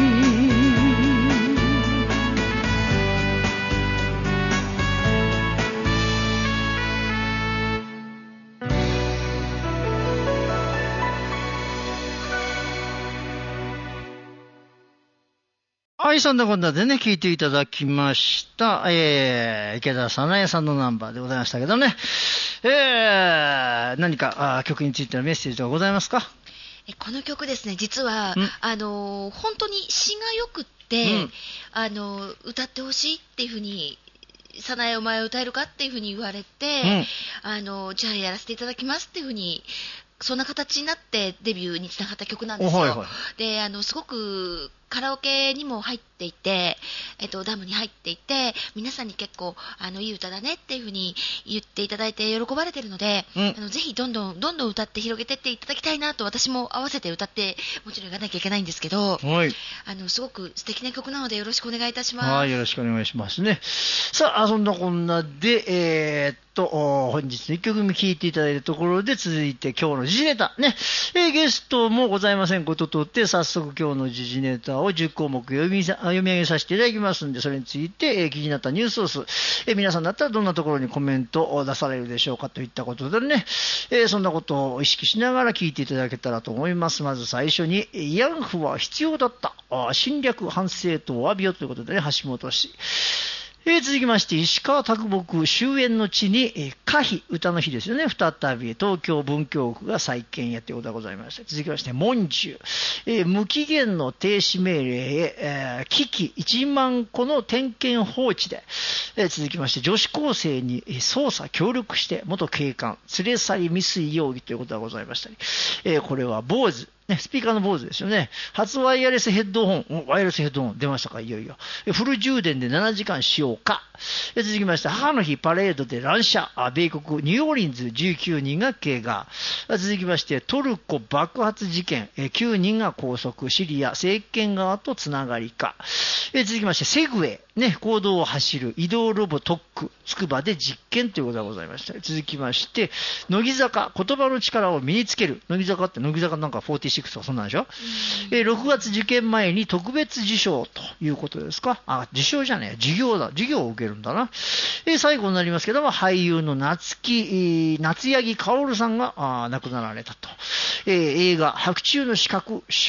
はい、そんなこんなでね、聞いていただきました。えー、池田早苗さんのナンバーでございましたけどね。えー、何か曲についてのメッセージはございますか？ この曲ですね、実は、あの、本当に詩がよくって、うん、あの、歌ってほしいっていうふうに、早苗お前は歌えるかっていうふうに言われて、うん、あの、じゃあやらせていただきますっていうふうに、そんな形になってデビューにつながった曲なんですよ。はいはい、で、あの、すごくカラオケにも入っていて、えっと、ダムに入っていて、皆さんに結構、あの、いい歌だねっていうふうに言っていただいて喜ばれているので、うん、あのぜひどんどん、どんどん歌って広げてっていただきたいなと、私も合わせて歌って、もちろん言わなきゃいけないんですけど、はい、あの、すごく素敵な曲なのでよろしくお願いいたします。 はい、よろしくお願いしますね。さあ、そんなこんなで、えー、っと、本日のいっきょくめ聴いていただいたところで、続いて今日の時事ネタ、ね、えー、ゲストもございませんこととって、早速今日の時事ネタをじゅっこうもく読み、読み上げさせていただきますんで、それについて、えー、気になったニュースソース、えー、皆さんだったらどんなところにコメントを出されるでしょうかといったことでね、えー、そんなことを意識しながら聞いていただけたらと思います。まず最初に、慰安婦は必要だった。あ侵略反省とお詫びをということでね、橋本氏。えー、続きまして、石川啄木終焉の地に、えー、歌碑、歌の日ですよね。再び東京文京区が再建やということがございました。続きまして、文殊、えー、無期限の停止命令へ、えー、危機いちまんこの点検放置で、えー、続きまして、女子高生に捜査協力して元警官連れ去り未遂容疑ということがございましたり、えー、これは坊主。ね、スピーカーの坊主ですよね。初ワイヤレスヘッドホン、ワイヤレスヘッドホン出ましたか、いよいよ。フル充電でななじかん使用か。続きまして、母の日パレードで乱射、米国ニューオーリンズじゅうきゅうにんが怪我。続きまして、トルコ爆発事件、きゅうにんが拘束、シリア政権側とつながりか。続きまして、セグウェイ、ね、公道を走る移動ロボ特区、つくばで実験ということがございました。続きまして、乃木坂、言葉の力を身につける。乃木坂って乃木坂なんかよんじゅうろくとかそんなんでしょ、うん、えー、ろくがつ受験前に特別受賞ということですか。あ、受賞じゃねえ、授業だ。授業を受けるんだな。えー、最後になりますけども、俳優の夏木、夏柳薫さんがあ亡くなられたと。えー、映画、白昼の刺客主演。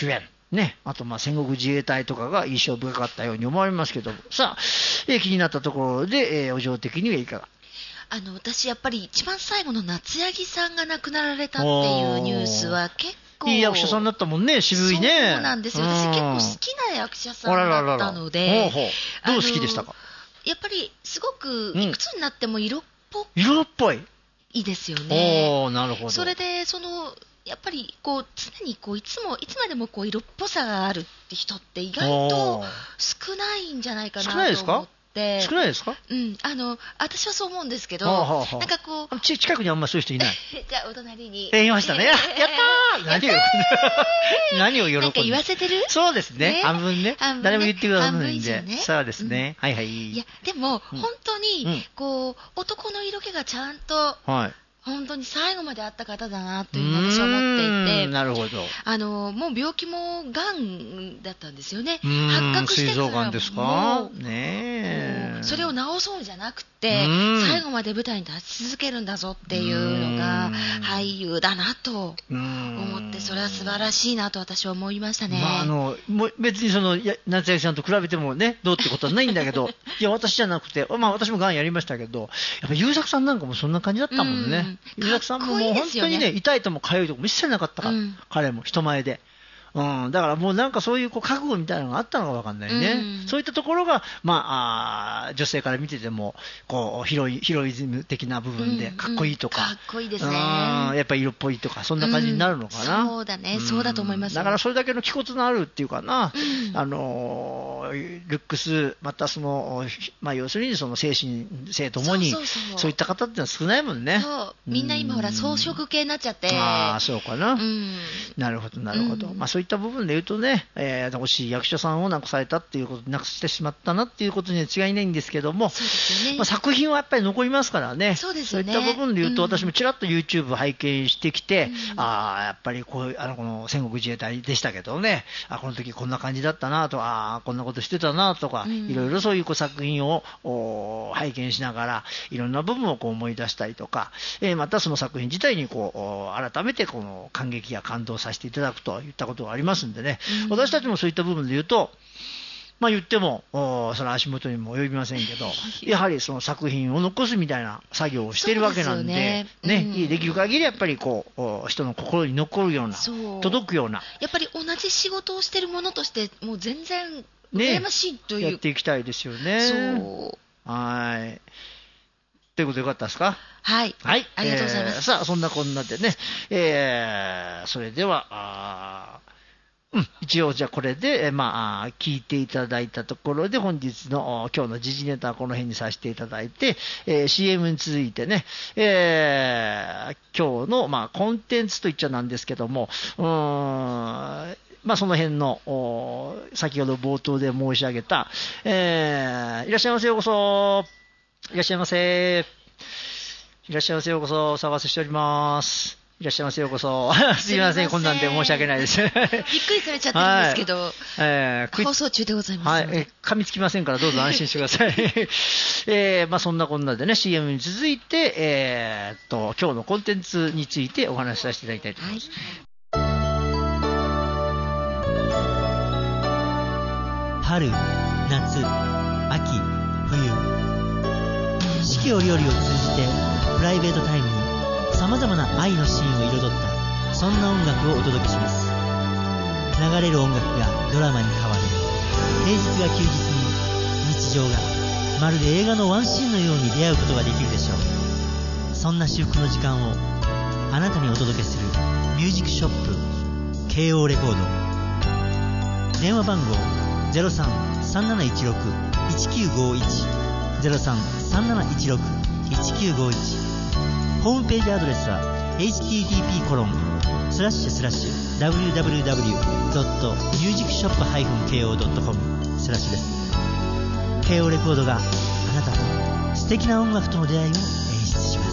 ね、あとまあ戦国自衛隊とかが印象深かったように思われますけども、さあ、えー、気になったところで、えー、お嬢的にはいかが？ あの私やっぱり一番最後の夏柳さんが亡くなられたっていうニュースは結構いい役者さんだったもんね、渋いね。 そうなんですよ、私結構好きな役者さんだったので、 ららららほうほう、どう好きでしたか？ やっぱりすごくいくつになっても色っぽい、 うん、色っぽいいいですよね。 お、なるほど。 それでそのやっぱりこう常にこういつもいつまでもこう色っぽさがあるって人って意外と少ないんじゃないかなと思って。 少ないですか？少ないですか？ うん、あの私はそう思うんですけど、 はあはあ、 なんかこうち近くにあんまそういう人いない。 じゃあお隣に。 えー、いましたね。やったー。何を何を喜んで。 なんか言わせてる？ そうですね。ね、半分ね。ね、誰も言ってくださらないんで。 ね、 そうですね、うん。はいはい。 いやでも、うん、本当にこう男の色気がちゃんと。はい。本当に最後まであった方だなというのを私は思っていて、 なるほど。 あのもう病気もがんだったんですよね。 発覚してからも膵臓がんですか？ねえ。 それを治そうじゃなくて最後まで舞台に立ち続けるんだぞっていうのが俳優だなと思って、それは素晴らしいなと私は思いましたね。 まあ、あのもう別にその夏柳さんと比べてもねどうってことはないんだけどいや私じゃなくて、まあ、私もがんやりましたけど、やっぱ優作さんなんかもそんな感じだったもんね。優作さんももう本当にね、痛いとも痒いとも一切なかったから、うん、彼も人前で、うん、だからもうなんかそういうこう覚悟みたいなのがあったのか分かんないね、うん、そういったところが、まあ、あ女性から見ててもこうヒロイ、ヒロイズム的な部分でかっこいいとか、 うんうん、かっこいいですね、 やっぱり色っぽいとかそんな感じになるのかな、 うん、そうだね、うん、そうだと思います。 だからそれだけの気骨のあるっていうかな、うん、あのルックスまたその、まあ、要するにその精神性ともにそういった方ってのは少ないもんね。 そうみんな今ほら装飾系になっちゃって、 ああそうかな、 うん、 なるほどなるほど、うん、まあ、そういった部分で言うとね、えー、惜しい役者さんを亡くされたっていうことなくしてしまったなっていうことには違いないんですけども、 そうですよね、 まあ、作品はやっぱり残りますからね。 そうですよね。 そういった部分で言うと、うん、私もちらっと YouTube 拝見してきて、うん、ああやっぱりこうあのこの戦国自衛隊でしたけどね、あこの時こんな感じだったなとか、あこんなことしてたなとか、うん、いろいろそういうこう作品を拝見しながらいろんな部分をこう思い出したりとか、えー、またその作品自体にこう改めてこの感激や感動させていただくといったことがありますんでね、うん、私たちもそういった部分で言うと、まあ、言ってもその足元にも及びませんけど、やはりその作品を残すみたいな作業をしているわけなんで、ね、ね、うん、できる限りやっぱりこう人の心に残るような、届くような、 やっぱり同じ仕事をしているものとしてもう全然羨ましいという、 ね、やっていきたいですよね。 そうはいということでよかったですか？ はい、 はい、 ありがとうございます。 えー、さあそんなこんなでね、えー、それではあうん、一応じゃあこれで、えまあ、聞いていただいたところで本日の今日の時事ネタはこの辺にさせていただいて、えー、シーエム に続いてね、えー、今日の、まあ、コンテンツといっちゃなんですけども、うーんまあ、その辺の先ほど冒頭で申し上げた、えー、いらっしゃいませようこそいらっしゃいませいらっしゃいませようこそお騒がせしております。いらっしゃいませようこそすいませんこんなんで申し訳ないですびっくりされちゃってるんですけど、はい、 えー、 放送中でございます、 はい、え噛みつきませんからどうぞ安心してください、えーまあ、そんなこんなでね シーエム に続いて、えー、っと今日のコンテンツについてお話しさせていただきたいと思います、 はい、春、夏、秋、冬四季折々を通じてプライベートタイムにさまざまな愛のシーンを彩ったそんな音楽をお届けします。流れる音楽がドラマに変わる、平日が休日に日常がまるで映画のワンシーンのように出会うことができるでしょう。そんな至福の時間をあなたにお届けするミュージックショップ ケーオー レコード、電話番号 ゼロさん さんなないちろく いちきゅうごいち ゼロさん さんなないちろく いちきゅうごいち、ホームページアドレスは エイチティーティーピーコロンスラッシュスラッシュダブリューダブリューダブリュードットミュージックショップハイフンケーオードットコムスラッシュです。 ケーオー レコードがあなたと素敵な音楽との出会いを演出します。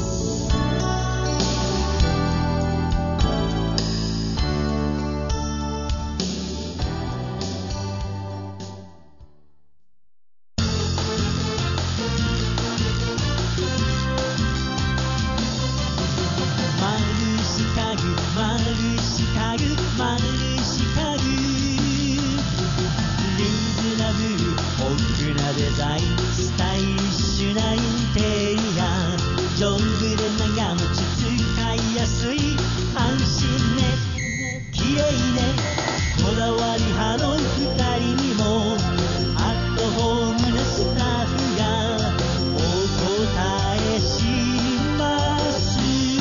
ーズナブルポップなデザインスタイリッシュなインテリア丈夫で長持ち使いやすい安心ね綺麗ねこだわり派のふたりにもアットホームなスタッフがお答えします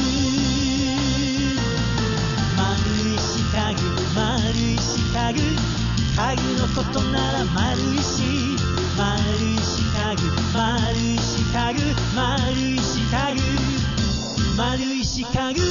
丸いし家具丸いし家具家具のことなら丸いし丸いし家具丸いし家具丸いし家具丸いし家具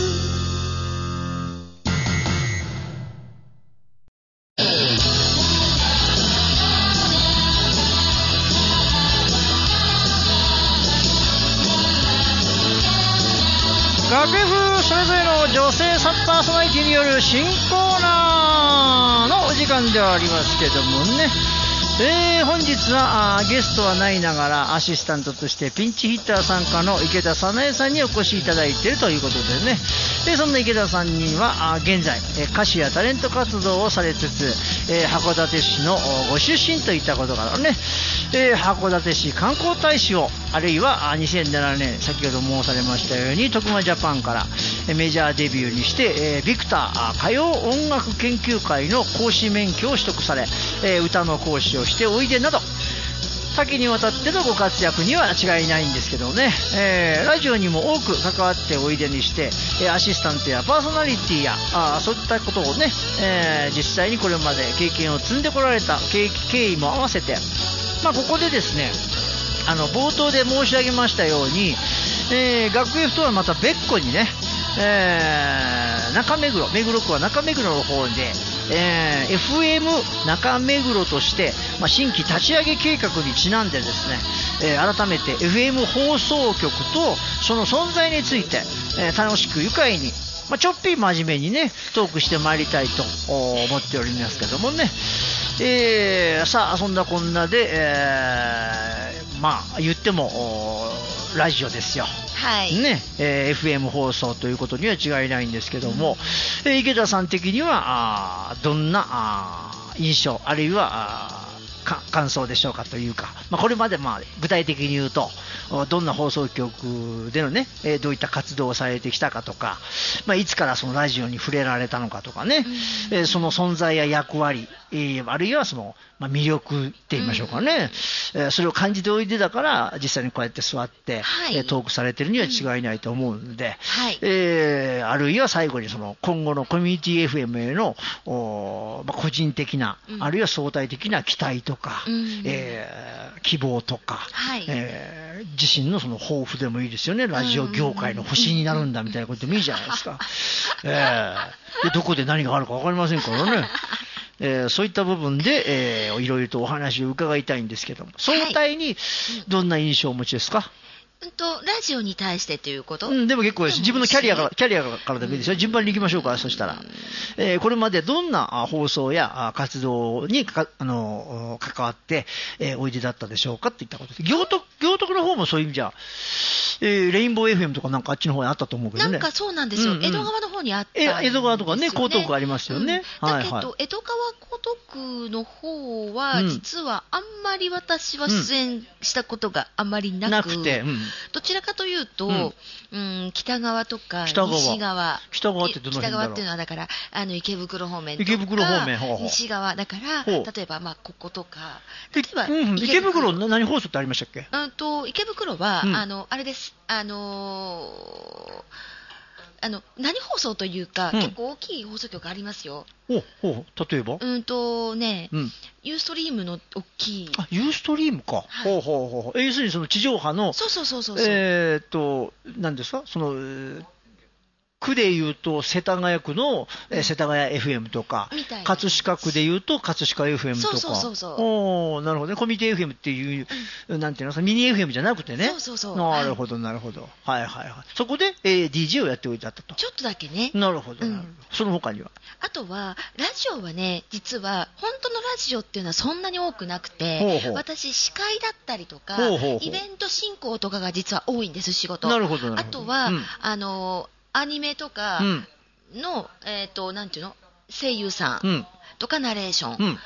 学府それぞれの女性サブパーソナリティによる新コーナーのお時間ではありますけどもね、えー、本日はゲストはないながらアシスタントとしてピンチヒッター参加の池田早苗さんにお越しいただいているということでね、でそんな池田さんには現在歌手やタレント活動をされつつ、えー、函館市のご出身といったことからね、えー、函館市観光大使をあるいはにせんななねん先ほど申されましたように徳間ジャパンからメジャーデビューにして、えー、ビクター歌謡音楽研究会の講師免許を取得され、えー、歌の講師をしておいでなど多岐にわたってのご活躍には違いないんですけどね、えー、ラジオにも多く関わっておいでにして、えー、アシスタントやパーソナリティやあそういったことをね、えー、実際にこれまで経験を積んでこられた経緯も合わせて、まあ、ここでですねあの冒頭で申し上げましたように、えー、学園とはまた別個にね、えー、中目黒目黒区は中目黒の方で、えー、エフエム 中目黒として、まあ、新規立ち上げ計画にちなんでですね、えー、改めて エフエム 放送局とその存在について、えー、楽しく愉快に、まあ、ちょっぴり真面目にねトークしてまいりたいと思っておりますけどもね、えー、さあそんなこんなで、えー、まあ言ってもラジオですよ、はいねえー、エフエム 放送ということには違いないんですけども、うん、えー、池田さん的にはあどんなあ印象あるいはあ感想でしょうかというか、まあ、これまでまあ具体的に言うとどんな放送局でのね、えー、どういった活動をされてきたかとか、まあ、いつからそのラジオに触れられたのかとかね、うんえー、その存在や役割、えー、あるいはその、まあ、魅力って言いましょうかね、うんえー、それを感じておいでだから実際にこうやって座って、はいえー、トークされてるには違いないと思うので、うんはいえー、あるいは最後にその今後のコミュニティ エフエム への、まあ、個人的な、うん、あるいは相対的な期待とか、うんえー、希望とか、はいえー、自身のその抱負でもいいですよね。ラジオ業界の星になるんだみたいなことでもいいじゃないですか、えー、でどこで何があるか分かりませんからねえー、そういった部分で、えー、いろいろとお話を伺いたいんですけども、相対にどんな印象をお持ちですか？はいうんとラジオに対してということ、 うん、でも結構です。自分のキャリアからキャリアからでもいいですよ。順番に行きましょうか。そしたら、えー、これまでどんな放送や活動にかあの関わって、えー、おいでだったでしょうかっていったことです。行徳行徳の方もそういう意味じゃ、えー、レインボー エフエム とかなんかあっちの方にあったと思うけどね。 なんかそうなんですよ、うんうん、江戸川の方にあったんですよね。 江戸川とかね、江東区ありますよね、 うん、だけど、はいはい、江戸川江東区の方は、うん、実はあんまり私は出演したことがあまりなく、なくて、うん、どちらかというと、うんうん、北側とか北側西側北側ってどの辺だろう。 北側っていうのはだからあの池袋方面とか池袋方面ほうほう西側だから例えばまあこことか例えば、 うん、池袋何放送ってありましたっけ？ うんと池袋は、うん、あのあれですあのーあの何放送というか、うん、結構大きい放送局ありますよ。 おお例えばうんとね、うん、ユーストリームの大きいあユーストリームか、はい、ほうほうほう要するにその地上波のそうそうそうそうえー、っと何ですかその、えー区でいうと世田谷区の、えー、世田谷 エフエム とか葛飾区でいうと葛飾 エフエム とかそうそうそうそうおなるほどねコミュニティ エフエム っていう、うん、なんていうのミニ エフエム じゃなくてねそうそうそうなるほどなるほどはいはいはいそこで、えー、ディージェー をやっておいてあったとちょっとだけねなるほど、うん、その他にはあとはラジオはね実は本当のラジオっていうのはそんなに多くなくてほうほう私司会だったりとかほうほうほうイベント進行とかが実は多いんです仕事なるほどなるほどあとは、 うん、 あのアニメとかの、うん、えっ、ー、となんていうの声優さんとかナレーションが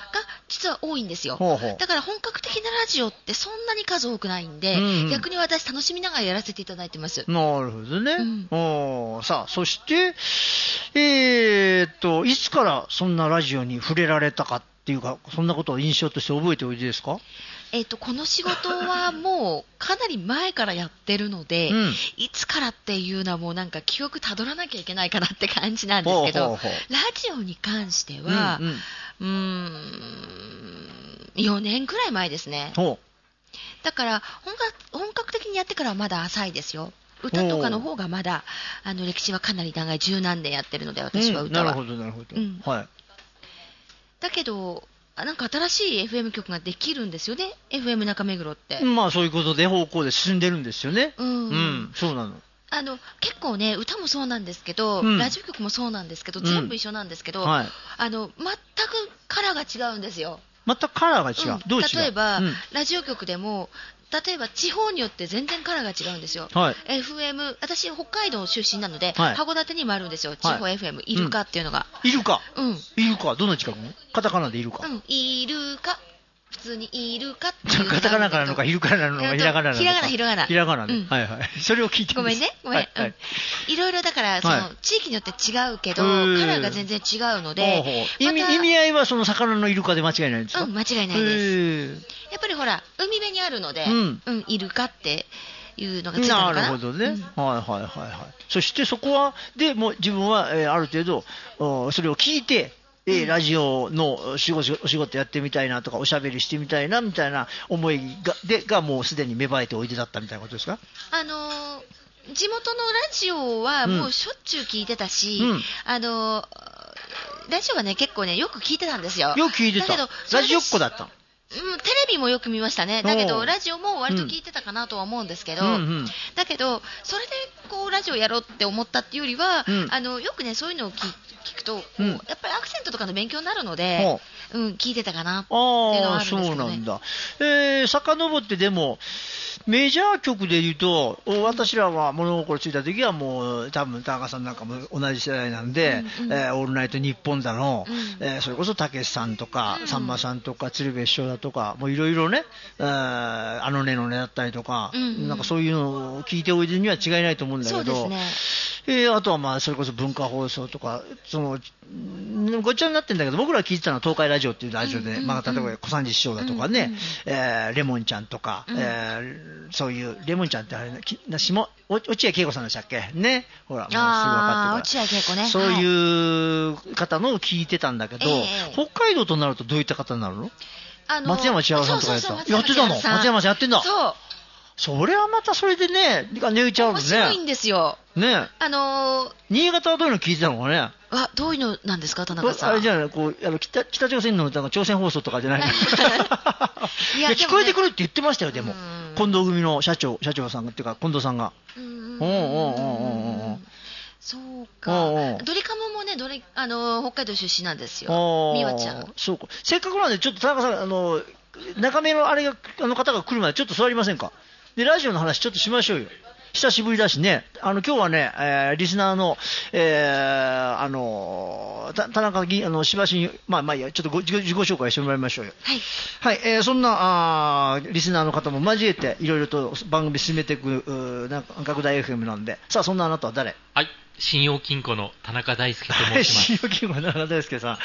実は多いんですよ。 ほうほう。 だから本格的なラジオってそんなに数多くないんで、うんうん、逆に私楽しみながらやらせていただいてます。 なるほどね。うん、おさあ、そして、えー、っと、いつからそんなラジオに触れられたかっていうか、そんなことを印象として覚えておいでですか？ えー、とこの仕事はもうかなり前からやってるので、うん、いつからっていうのはもうなんか記憶たどらなきゃいけないかなって感じなんですけど、ほうほうほう、ラジオに関しては、うんうん、うーんよねんくらい前ですね。だから本格、本格的にやってからはまだ浅いですよ。歌とかの方がまだあの歴史はかなり長い、十何年やってるので私は歌は、 うん、なるほどなるほど、うん、はい。 だけどなんか新しい エフエム 局ができるんですよね、 エフエム 中目黒って。 まあそういうことで方向で進んでるんですよね。うん、うん、そうなの。 あの結構ね、歌もそうなんですけど、うん、ラジオ局もそうなんですけど、全部一緒なんですけど、うん、はい、あの全くカラーが違うんですよ。 全くカラーが違う、うん、どう違う？ 例えば、うん、ラジオ局でも例えば地方によって全然カラーが違うんですよ、はい、エフエム、私北海道出身なので、はい、函館にもあるんですよ、地方 エフエム、はい、イルカっていうのが、 うん、イルカ、うん、イルカどんな近くのカタカナでイルカ、 うん、イルカ、普通にイルカっていうカタカナからなのかヒルカナなのかひらがななのか、 ひらがなひらがなひらがなね、うん、はいはい、それを聞いてごめんね、ごめん、はいはい、うん、いろいろだからその、はい、地域によって違うけどカラーが全然違うので、ほうほう、 意味、意味合いはその魚のイルカで間違いないんですか？ うん、間違いないです。やっぱりほら海辺にあるので、うんうん、イルカっていうのがついたのかな。 なるほどね、うん、はいはいはいはい。そしてそこはでもう自分は、えー、ある程度それを聞いて、えー、ラジオの仕事、お仕事やってみたいなとかおしゃべりしてみたいなみたいな思いがでがもうすでに芽生えておいでだったみたいなことですか？ あのー、地元のラジオはもうしょっちゅう聞いてたし、うん、あのー、ラジオはね結構ねよく聞いてたんですよ。 よく聞いてた。だけどラジオっ子だった。 うん、テレビもよく見ましたね。だけどラジオも割と聞いてたかなとは思うんですけど、うんうんうん、だけどそれでこうラジオやろうって思ったっていうよりは、うん、あのよくねそういうのを聞聞くと、うん、やっぱりアクセントとかの勉強になるので、うん、聞いてたかなっていうのはあるんですけどね。 ああ、そうなんだ。えー、遡ってでもメジャー曲で言うと、私らは物心ついた時はもう多分田中さんなんかも同じ世代なんで、うんうん、えー、オールナイトニッポンだの、うん、えー、それこそたけしさんとか、うん、さんまさんとか鶴瓶師匠だとかもういろいろね、えー、あのねのねだったりとか、うんうん、なんかそういうのを聞いておいでには違いないと思うんだけど、そうですね、えー、あとはまあそれこそ文化放送とかそのごっちゃになってるんだけど、僕ら聞いてたのは東海ラジオっていうラジオで、うんうんうん、まあ、例えば小三治師匠だとかね、うんうん、えー、レモンちゃんとか、うん、えー、そういうレモンちゃんってあれな下落合恵子さんでしたっけね、ほらもうすぐ分かってるから、 落合恵子ね、 そういう方のを聞いてたんだけど、はい、北海道となるとどういった方になるの？あのー、松山千春さんとかやった、やってたの？松山さんやってんだ。 そう、 それはまたそれでね、寝打ちゃうのね。面白いんですよ。 ね、あのー、新潟はどういうの聞いてたのかね。 あ、どういうのなんですか、田中さん。 あれじゃない、こうあの 北, 北朝鮮の朝鮮放送とかじゃないの。いや、聞こえてくるって言ってましたよ、でも。近藤組の社長、社長さんっていうか、近藤さんが。うんうんうんうんうん。 そうか。おうおう、ドリカムもね、ドリあの北海道出身なんですよ。美和ちゃん。 そうか。せっかくなんでちょっと田中さん、あの中目のあれがあの方が来るまでちょっと座りませんか。でラジオの話ちょっとしましょうよ。久しぶりだしね、あの今日はね、えー、リスナーの、えー、あの田中議あのしばしに、まあまあいや、ちょっとご自己紹介してもらいましょうよ。 はい、 はい、えー、そんなあリスナーの方も交えていろいろと番組進めていくなんか拡大 エフエム なんで、さあそんなあなたは誰？ はい、信用金庫の田中大輔と申します。 信用金庫の田中大輔さん、はい、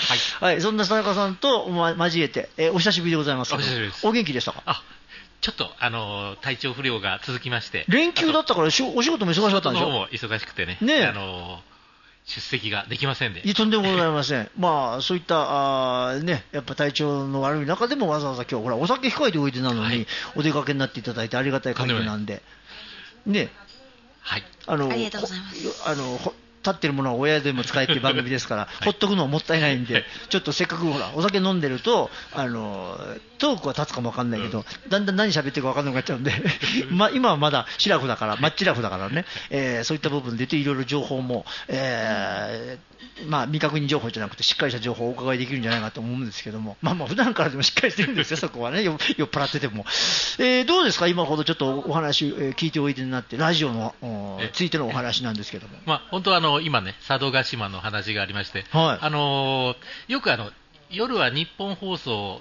はい、そんな田中さんと、ま、交えて、えー、お久しぶりでございます。 お久しぶりです。 お元気でしたか？ あ、ちょっとあの体調不良が続きまして、 連休だったからお仕事も忙しかったんでしょ。 仕事の方も忙しくてね、ね、あの出席ができませんで。 いや、とんでもございません。まあそういったあ、ね、やっぱ体調の悪い中でもわざわざ今日ほらお酒控えておいてなのに、はい、お出かけになっていただいてありがたい限りなんでね。 はい、あのありがとうございます。 あの立ってるものは親でも使えっていう番組ですから、はい、ほっとくのはもったいないんで、はい、ちょっとせっかくほらお酒飲んでるとあのトークは立つかも分かんないけど、うん、だんだん何喋ってるか分かんなくなっちゃうんでま今はまだシラフだから真っチラフだからね、えー、そういった部分でいろいろ情報も、えー、まあ未確認情報じゃなくてしっかりした情報をお伺いできるんじゃないかと思うんですけども、まあまあ普段からでもしっかりしてるんですよそこはね、酔っ払ってても、えー、どうですか今ほどちょっとお話、えー、聞いておいでになってラジオのついてのお話なんですけども、 まあ本当はあの今ね佐渡島の話がありまして、はい、あのよくあの夜は日本放送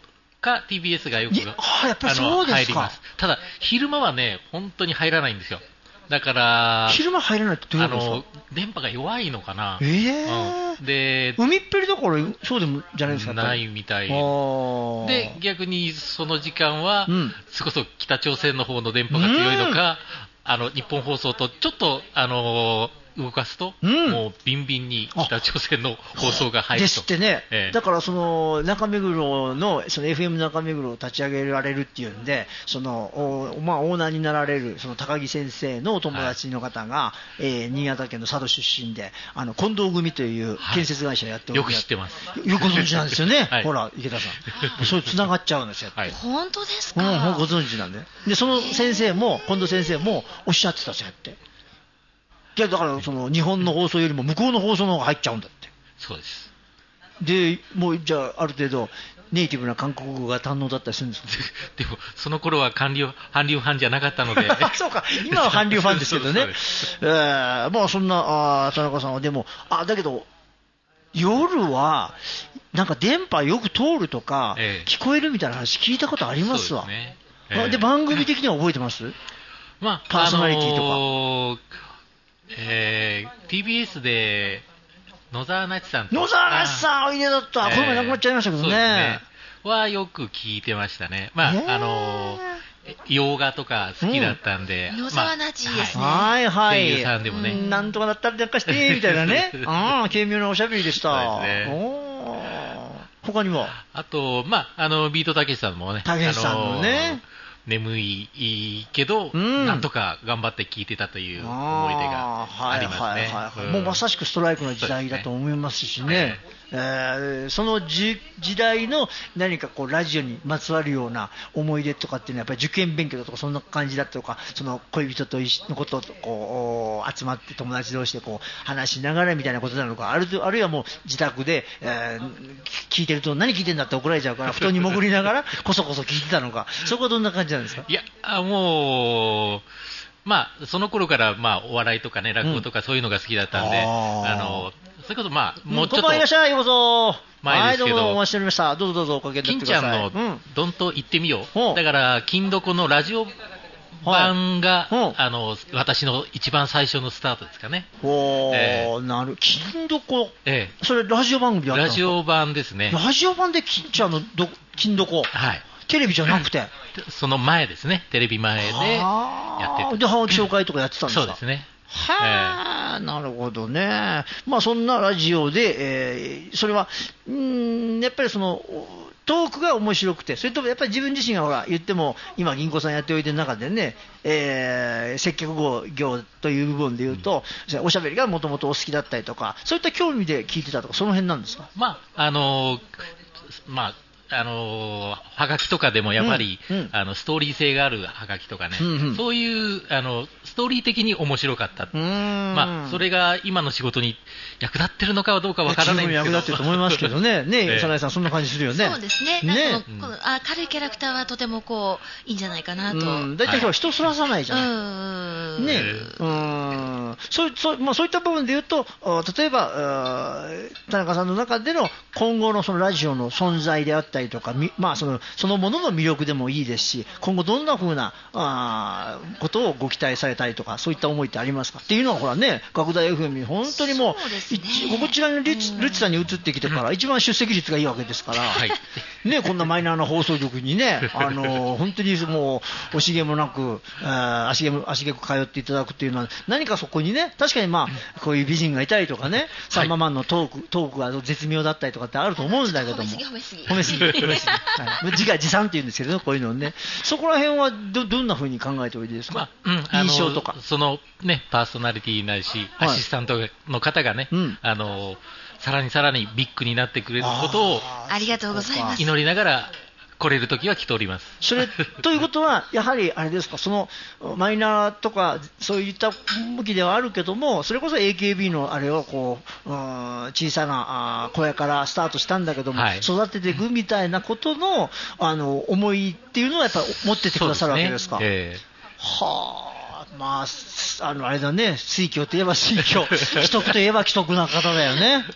か ティービーエス がよくあやっぱりそうですか。 入ります。ただ昼間はね本当に入らないんですよ。だから昼間入らないってどういうことですか。 あの電波が弱いのかな。 えーうん、で海っぺりだからそうでもじゃないですか。 ないみたいで、逆にその時間は、うん、それこそ北朝鮮の方の電波が強いのか、うん、あの日本放送とちょっとあのー動かすと、うん、もうビンビンに北朝鮮の放送が入るとですってね、ええ、だからその中目黒の、その エフエム 中目黒を立ち上げられるっていうんで、そのまあ、オーナーになられるその高木先生のお友達の方が、はい、えー、新潟県の佐渡出身で、あの近藤組という建設会社をやっており、 はい、よく知ってます。 よくご存知なんですよね、はい、ほら池田さんそういうつながっちゃうんですよ、 はい、本当ですか、 うん、ご存知なんで、でその先生も近藤先生もおっしゃってたじゃんって。いやだからその日本の放送よりも向こうの放送の方が入っちゃうんだって。 そうです。 でもうじゃあある程度ネイティブな韓国語が堪能だったりするんですか。 でもその頃は韓流韓流ファンじゃなかったのでそうか、今は韓流ファンですけどねえー、まあそんなあ田中さんはでもあだけど夜はなんか電波よく通るとか、ええ、聞こえるみたいな話聞いたことありますわ。そうですね、ええ、で番組的には覚えてます、 まあ、 パーソナリティとか、あのーえー、ティービーエス で野沢那智さんと野沢那智さんおいでだった、えー、これもなくなっちゃいましたけど ね, ねはよく聞いてましたね。まあ、えー、あの洋画とか好きだったんで、 うん、野沢那智ですね、 はいはい、 声優さんでもね、 なんとかだったりなんかしてみたいなねあ軽妙なおしゃべりでした。そうですね、お他にもあと、まあ、あのビートたけしさんもね、 たけしさんのね、 眠いけど、うん、なんとか頑張って聞いてたという思い出がありますね。はいはいはいはい、 もうまさしくストライクの時代だと思いますしね。そ, ね、えー、その時代の何かこうラジオにまつわるような思い出とかっていうのはやっぱり受験勉強だとかそんな感じだとか、その恋人とのこととこう集まって友達同士でこう話しながらみたいなことなのか、あるあるいはもう自宅で、えー、聞いてると何聞いてんだって怒られちゃうから布団に潜りながらこそこそ聞いてたのか、そこはどんな感じなんですか。 いやもうまあその頃からまあお笑いとかね落語とかそういうのが好きだったんで、うん、あ, あのそれこそまあもうちょっと、うん、 いらっしゃいようこそ前ですけど、 はいどうもお待ちしておりました。どうぞどうぞおかけになってください。 金ちゃんのどんと行ってみよう、うん、だから金どこのラジオ版が、はい、あの私の一番最初のスタートですかね。 おー、えー、なる金どこ、ええ、それラジオ番組だったんですか。 ラジオ版ですね。 ラジオ版で金ちゃんのど金どこ、 はい、 テレビじゃなくてその前ですね、テレビ前でやってた。 でハガキ紹介とかやってたんですか。 そうですね。 はあ、えー、なるほどね。まあそんなラジオで、えー、それはうーんやっぱりそのトークが面白くて、それともやっぱり自分自身がほら言っても今銀行さんやっておいてる中でね、えー、接客業という部分で言うと、うん、おしゃべりがもともとお好きだったりとか、そういった興味で聞いてたとか、その辺なんですか。 まああのー、まああのはがきとかでもやっぱり、うんうん、あのストーリー性があるはがきとかね、うんうん、そういうあのストーリー的に面白かった。まあ、それが今の仕事に役立ってるのかはどうかわからないんですけど、 役立ってると思いますけどね。ねえ、早苗さんそんな感じするよね。 そうですね。ね、なんかこの明るいキャラクターはとてもこういいんじゃないかなと。 だいたい人そらさないじゃない。ね、うん、そうそうまあそういった部分で言うと、例えば田中さんの中での今後のそのラジオの存在であったりとか、まあそのそのものの魅力でもいいですし、今後どんな風なあことをご期待されたりとか、そういった思いってありますかっていうのはほらね、学大 エフエム に本当にもう、うね、こちらにルチ、ルチさんに移ってきてから一番出席率がいいわけですから、はい、ね、こんなマイナーな放送局にね、あの本当にもう惜しげもなく足げく足げく通っていただくっていうのは何かそこにね、確かにまあこういう美人がいたりとかね、サンママンのトークトークが絶妙だったりとかってあると思うんだけども、 褒めすぎ褒めすぎ褒めすぎ、はい、自画自賛って言うんですけどね、こういうのね、そこら辺は ど, どんな風に考えておいてですか。まあうん、印象とかそのねパーソナリティないし、はい、アシスタントの方がね、うん、あのさらにさらにビッグになってくれることをありがとうございます。 祈りながら来れるときは来ております。 それということはやはりあれですか、そのマイナーとかそういった向きではあるけども、それこそ エーケービー のあれをこう、うん、小さな小屋からスタートしたんだけども、はい、育てていくみたいなことの、あの思いっていうのはやっぱり持っててくださるわけですか。 そうですね。えー、はあ、まああのあれだね、水教といえば水教、既得といえば既得な方だよね。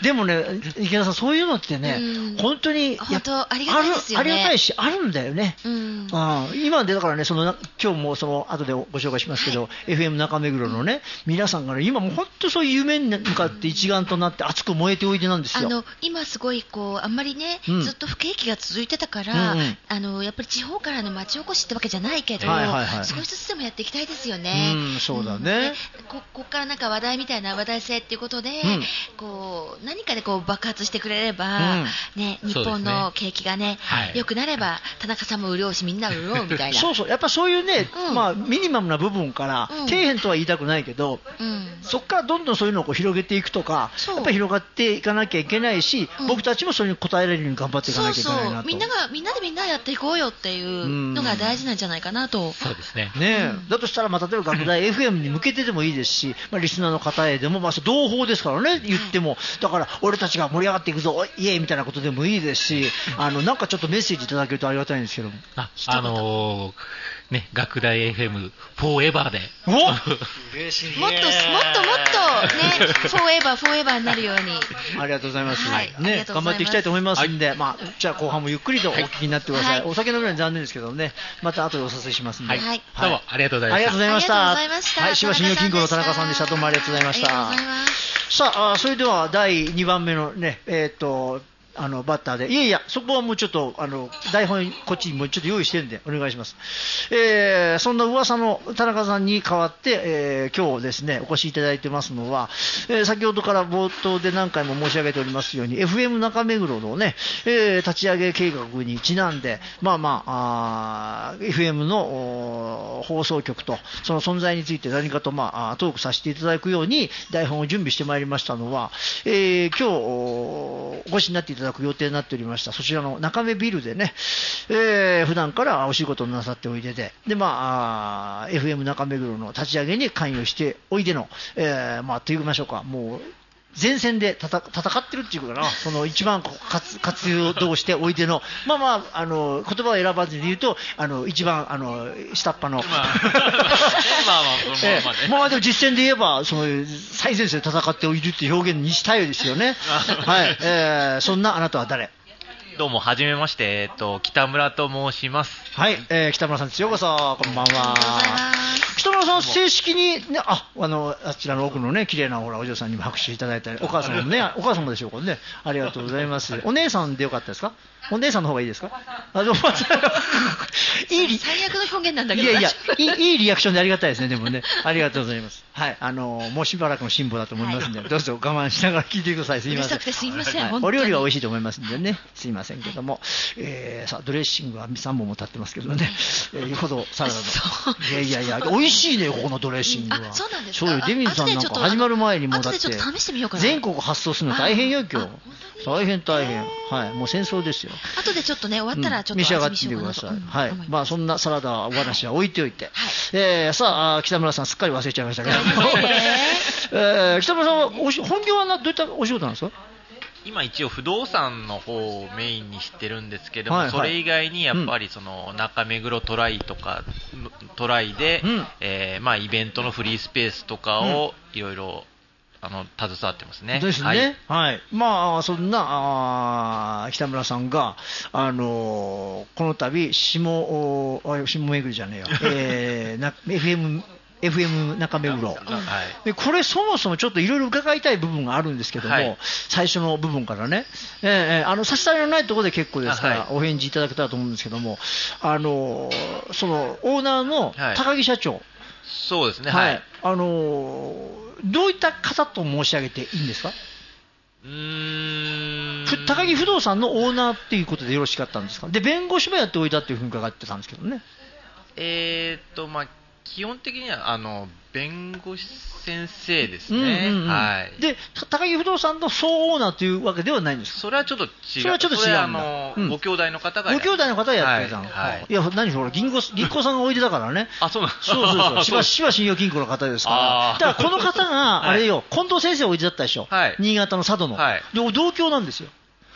でもね、池田さん、そういうのってね、うん、本当に本当ありがたいですよね。 ありがたいし、あるんだよね。うん、あ今でだからね、その今日もその後でご紹介しますけど、はい、エフエム 中目黒のね、皆さんがね、今もう本当そういう夢に向かって一丸となって熱く燃えておいでなんですよ。 あの今すごいこうあんまりね、うん、ずっと不景気が続いてたから、うんうん、あのやっぱり地方からの町おこしってわけじゃないけど、はいはいはい、少しずつでもやっていきたいですよね。 うん、そうだね。 うん、ここからなんか話題みたいな話題性っていうことで、うん、こう何かでこう爆発してくれれば、うんね、日本の景気がね、はい、良くなれば田中さんも潤うしみんな潤うみたいな。 そうそう、やっぱそういうね、うん、まあミニマムな部分から、うん、底辺とは言いたくないけど、うん、そこからどんどんそういうのをこう広げていくとか、やっぱり広がっていかなきゃいけないし、うん、僕たちもそれに応えられるように頑張っていかなきゃいけないなと。そうそう、 みんながみんなでみんなやっていこうよっていうのが大事なんじゃないかなと。うん、 そうですね。 ね、うん、だとしたら、まあ、例えば学大 エフエム に向けてでもいいですし、まあ、リスナーの方へでも、まあ、同胞ですからね、言っても、だから俺たちが盛り上がっていくぞイエーイみたいなことでもいいですし、あのなんかちょっとメッセージいただけるとありがたいんですけども。 あ、あのーね、学大 エフエム フォーエバーでお嬉しいね。 もっともっともっとねフォーエバーフォーエバーになるようにありがとうございます、はい、ね、頑張っていきたいと思いますんで、はい、まあ、じゃあ後半もゆっくりとお聞きになってください、はい、お酒飲むのは残念ですけどね、また後でお誘いしますんで、 はいはい、どうもありがとうございました。 ありがとうございました。 ありがとうございました。 はい、芝信用金庫の田中さんでした。どうもありがとうございました。 ありがとうございます。 さあ、それではだいにばんめのね、えっとあのバッターで、いやいや、そこはもうちょっとあの台本こっちにもうちょっと用意してるんでお願いします。えー、そんな噂の田中さんに代わって、えー、今日ですねお越しいただいてますのは、えー、先ほどから冒頭で何回も申し上げておりますように エフエム 中目黒のね、えー、立ち上げ計画にちなんで、まあまあ、あ エフエム の放送局とその存在について何かと、まあ、トークさせていただくように台本を準備してまいりましたのは、えー、今日お越しになっていただいていただく予定になっておりましたそちらの中目ビルでね、えー、普段からお仕事をなさっておいでで、で、まあ、エフエム 中目黒の立ち上げに関与しておいでの、えー、まあ、と言いましょうか、もう前線で戦ってるっていうかな、その一番活活動しておいでの、まあまあ、あの言葉を選ばずに言うと、あの一番あの下っ端の、まあまあまあまあ、まあでも実践で言えばその最前線で戦っておいでっていう表現にしたいですよね。はい、えー、そんなあなたは誰？ どうもはじめまして、えっと北村と申します。 はい、えー、北村さんですようこそ、こんばんは。北村さん正式にね、あ、あのあちらの奥のね綺麗なほらお嬢さんにも拍手いただいたり、お母様もね、お母様でしょうかね、ありがとうございます。お姉さんでよかったですか？お姉さんの方がいいですか？あ、どうもいいリ最悪の表現なんだけど、 いやいやいい、いいリアクションでありがたいですね。でもね、ありがとうございます。はい、あのもうしばらくの辛抱だと思いますんで、はい、どうぞ我慢しながら聞いてください。すみません。 うるさくてすみません、 はい、お料理は美味しいと思いますんでね、すみませんけども、えー、さあドレッシングはさんぼんも立ってますけどね、えー、よほどサラダの、いやいやいや美味しいねここのドレッシングは。 あ、そうなんですか。 そうよ、デミンさんなんか始まる前にもうだって全国発送するの大変よ今日。大変大変、はい、もう戦争ですよ。 後でちょっとね終わったらちょっと、うん、 召し上がってみてください。はい、まあそんなサラダお話は置いておいて、はい、えー、さあ北村さんすっかり忘れちゃいましたけど、えー、北村さんはおし本業はなどういったお仕事なんですか？ 今一応不動産の方をメインにしてるんですけども、はいはい、それ以外にやっぱりその中目黒トライとか、うん、トライで、うん、えー、まあイベントのフリースペースとかをいろいろあの携わってますね。 ですね。はい。はい、まあそんなあ北村さんがあのー、この度下下めぐりじゃねえよ。えー、な エフエムエフエム 中目黒、はい、でこれそもそもちょっといろいろ伺いたい部分があるんですけども、はい、最初の部分からね、えー、あの差し障りのないところで結構ですから、はい、お返事いただけたらと思うんですけども、あのー、そのオーナーの高木社長、はい、 そうですね、はい、 あのー、どういった方と申し上げていいんですか？ うーん、 高木不動産のオーナーっていうことでよろしかったんですか？で弁護士もやっておいたっていうふうに伺ってたんですけどね。 えーっとまあ基本的にはあの弁護士先生ですね、うんうんうん、はい、 で高木不動産の総オーナーというわけではないんですか？ それはちょっと違う。 それはちょっと違うんだ。それはあの、うん、ご兄弟の方がご兄弟の方がやってたの、はいはい、いや何それ銀行銀行さんがおいでだからね。 あ、そうなんそうそうそうしば信用金庫の方ですから。だからこの方があれよ、はい、近藤先生おいでだったでしょ、はい、新潟の佐渡の、はい、で同郷なんですよ。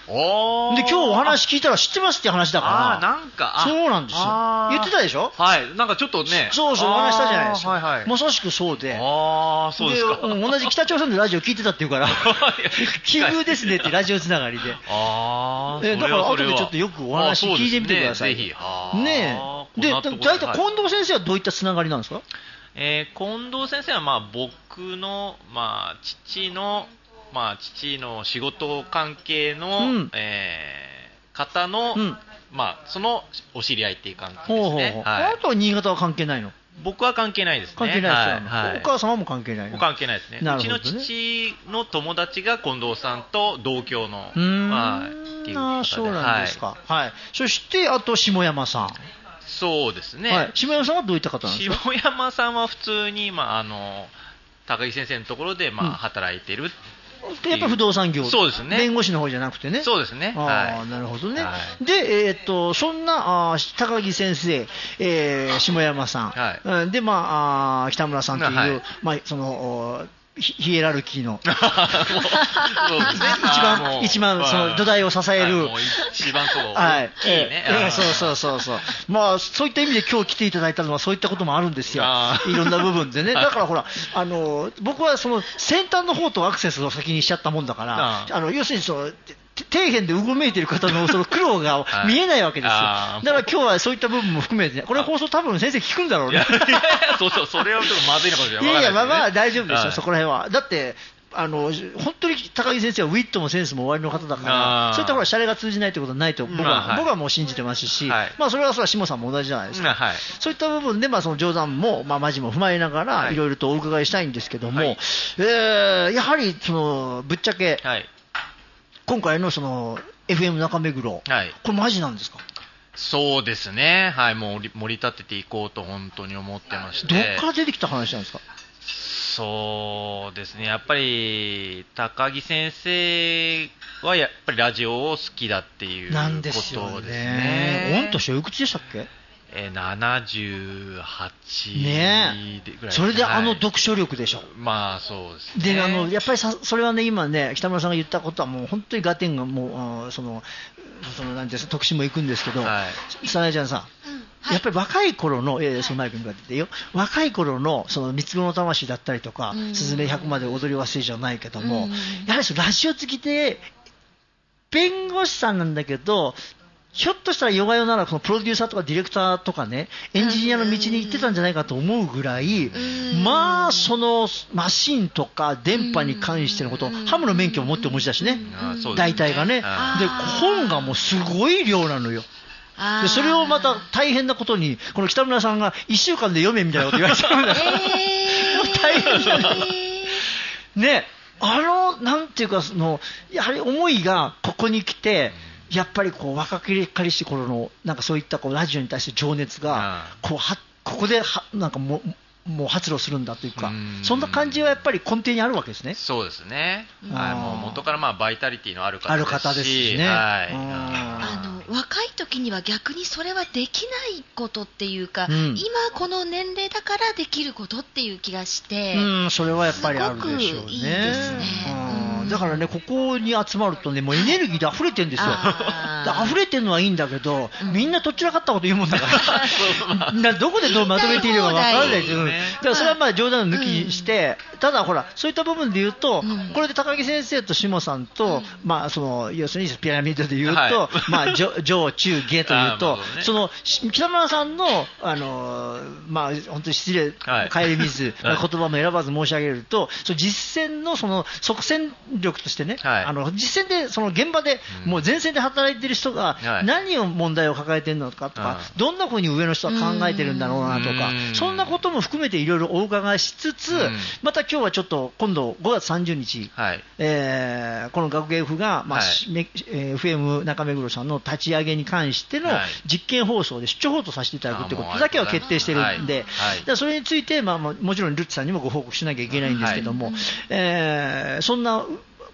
で今日お話聞いたら知ってますって話だから。 あなんかそうなんですよ。言ってたでしょ。 はい。なんかちょっとね。 そうそうお話したじゃないですか。 はいはい、 まさしくそうで。 ああそうですか。 で同じ北朝鮮でラジオ聞いてたっていうから奇遇ですねってラジオつながりで。 ああ。 だから後でちょっとよくお話聞いてみてください。 ね、ぜひ。ねえ。で大体近藤先生はどういったつながりなんですか。 えー、近藤先生はまあ僕のまあ父のまあ、父の仕事関係の、うんえー、方の、うんまあ、そのお知り合いっていう関係ですね。 はい、あとは新潟は関係ないの。 僕は関係ないですね。 関係ないですよ、はい、お母様も関係ないの。 関係ないですね。ねうちの父の友達が近藤さんと同郷の、まあ、っていう方で。 そうなんですか。はいはい、そしてあと下山さん。 そうですね、 はい、下山さんはどういった方なんですか。 下山さんは普通に、まあ、あの高木先生のところで、まあ、働いてる。 やっぱ不動産業、 そうですね、 弁護士の方じゃなくてね。 そうですね。 あ、 はい、 なるほどね。はい、で、えー、っとそんなあ高木先生、えー、下山さん、はい、で、まあ、あ北村さんという、はいまあ、そのヒエラルキーの一番一番その土台を支える、 はい、一番そうはい大きいね、えー、そうそうそうそうまあそういった意味で今日来ていただいたのはそういったこともあるんですよ。いろんな部分でね。だからほらあの僕はその先端の方とアクセスを先にしちゃったもんだからあの要するにその底辺でうごめいている方のその苦労が見えないわけですよ。だから今日はそういった部分も含めて、これ放送多分先生聞くんだろうね。 そうそう、それはちょっとまずいのかもしれない。 いやいや、まあまあ大丈夫ですよ、そこら辺は。だってあの本当に高木先生はウィットもセンスも終わりの方だから、そういったほらシャレが通じないということはないと僕は、まあはい、僕はもう信じてますし、はい、まあそれはそれは下さんも同じじゃないですか。はい、そういった部分でまあその冗談もまあマジも踏まえながらいろいろとお伺いしたいんですけども、はい、えー、やはりそのぶっちゃけ、はい、今回のそのエフエム 中目黒、はい、これマジなんですか。 そうですね、はい、もう盛り立てていこうと本当に思ってまして。 どっから出てきた話なんですか。 そうですね、やっぱり高木先生はやっぱりラジオを好きだっていうことですね。なんですよね。 御年おいくつでしたっけ。 えー、ななじゅうはちねぐらい、 それであの読書力でしょ。 まあそうですね。 であのやっぱりさそれはね今ね北村さんが言ったことはもう本当に合点がもうそのそのなんていうか特集も行くんですけど、はい、さなえちゃんさ、うんはい、やっぱり若い頃の、えー、そのマイクに向かってよ、若い頃のその三つ子の魂だったりとか、うん、スズメ百まで踊り忘れじゃないけども、うん、やはりそのラジオ好きで弁護士さんなんだけど。ひょっとしたらヨガヨならそのプロデューサーとかディレクターとかねエンジニアの道に行ってたんじゃないかと思うぐらい、まあそのマシンとか電波に関してのことをハムの免許を持ってお持ちだしね、大体がね。で本がもうすごい量なのよ。でそれをまた大変なことにこの北村さんがいっしゅうかんで読めみたいなこと言われちゃうんだから、えー、もう大変だね。あのなんていうかそのやはり思いがここに来てやっぱりこう若かりし頃のなんかそういったこうラジオに対して情熱がこうはここではなんかももう発露するんだというか、そんな感じはやっぱり根底にあるわけですね。 そうですね。はい、もう元からまあバイタリティのある方ですし、 ある方ですしね。 はい、 あの若い時には逆にそれはできないことっていうか、うん、今この年齢だからできることっていう気がして、 うん、それはやっぱりあるでしょうね。すごくいいですね。うん、だからねここに集まるとねもうエネルギーで溢れてるんですよ。溢れてるのはいいんだけど、うん、みんなとっちらかったこと言うもんだからどこでどうまとめているか分からないけど、ね、だからそれはまあ冗談を抜きにして、うん、ただほらそういった部分で言うと、うん、これで高木先生と下さんと、うん、まあその要するにピラミッドで言うと、はい、まあ上中下というと、ね、その北村さんのあのまあ本当に失礼顧みず、はい、言葉も選ばず申し上げると、その実践のその即戦力としてね、はい、あの実践でその現場で、うん、もう前線で働いている人が何を問題を抱えているのかとか、はい、どんなふうに上の人は考えているんだろうなとか、そんなことも含めていろいろお伺いしつつ、また今日はちょっと今度ごがつさんじゅうにち、はい、えー、この学芸府が、まあはい、エフエム 中目黒さんの立ち上げに関しての実験放送で出張放送させていただくということだけは決定しているんで、はいはい、それについて、まあ、もちろんルッツさんにもご報告しなきゃいけないんですけども、はい、えー、そんな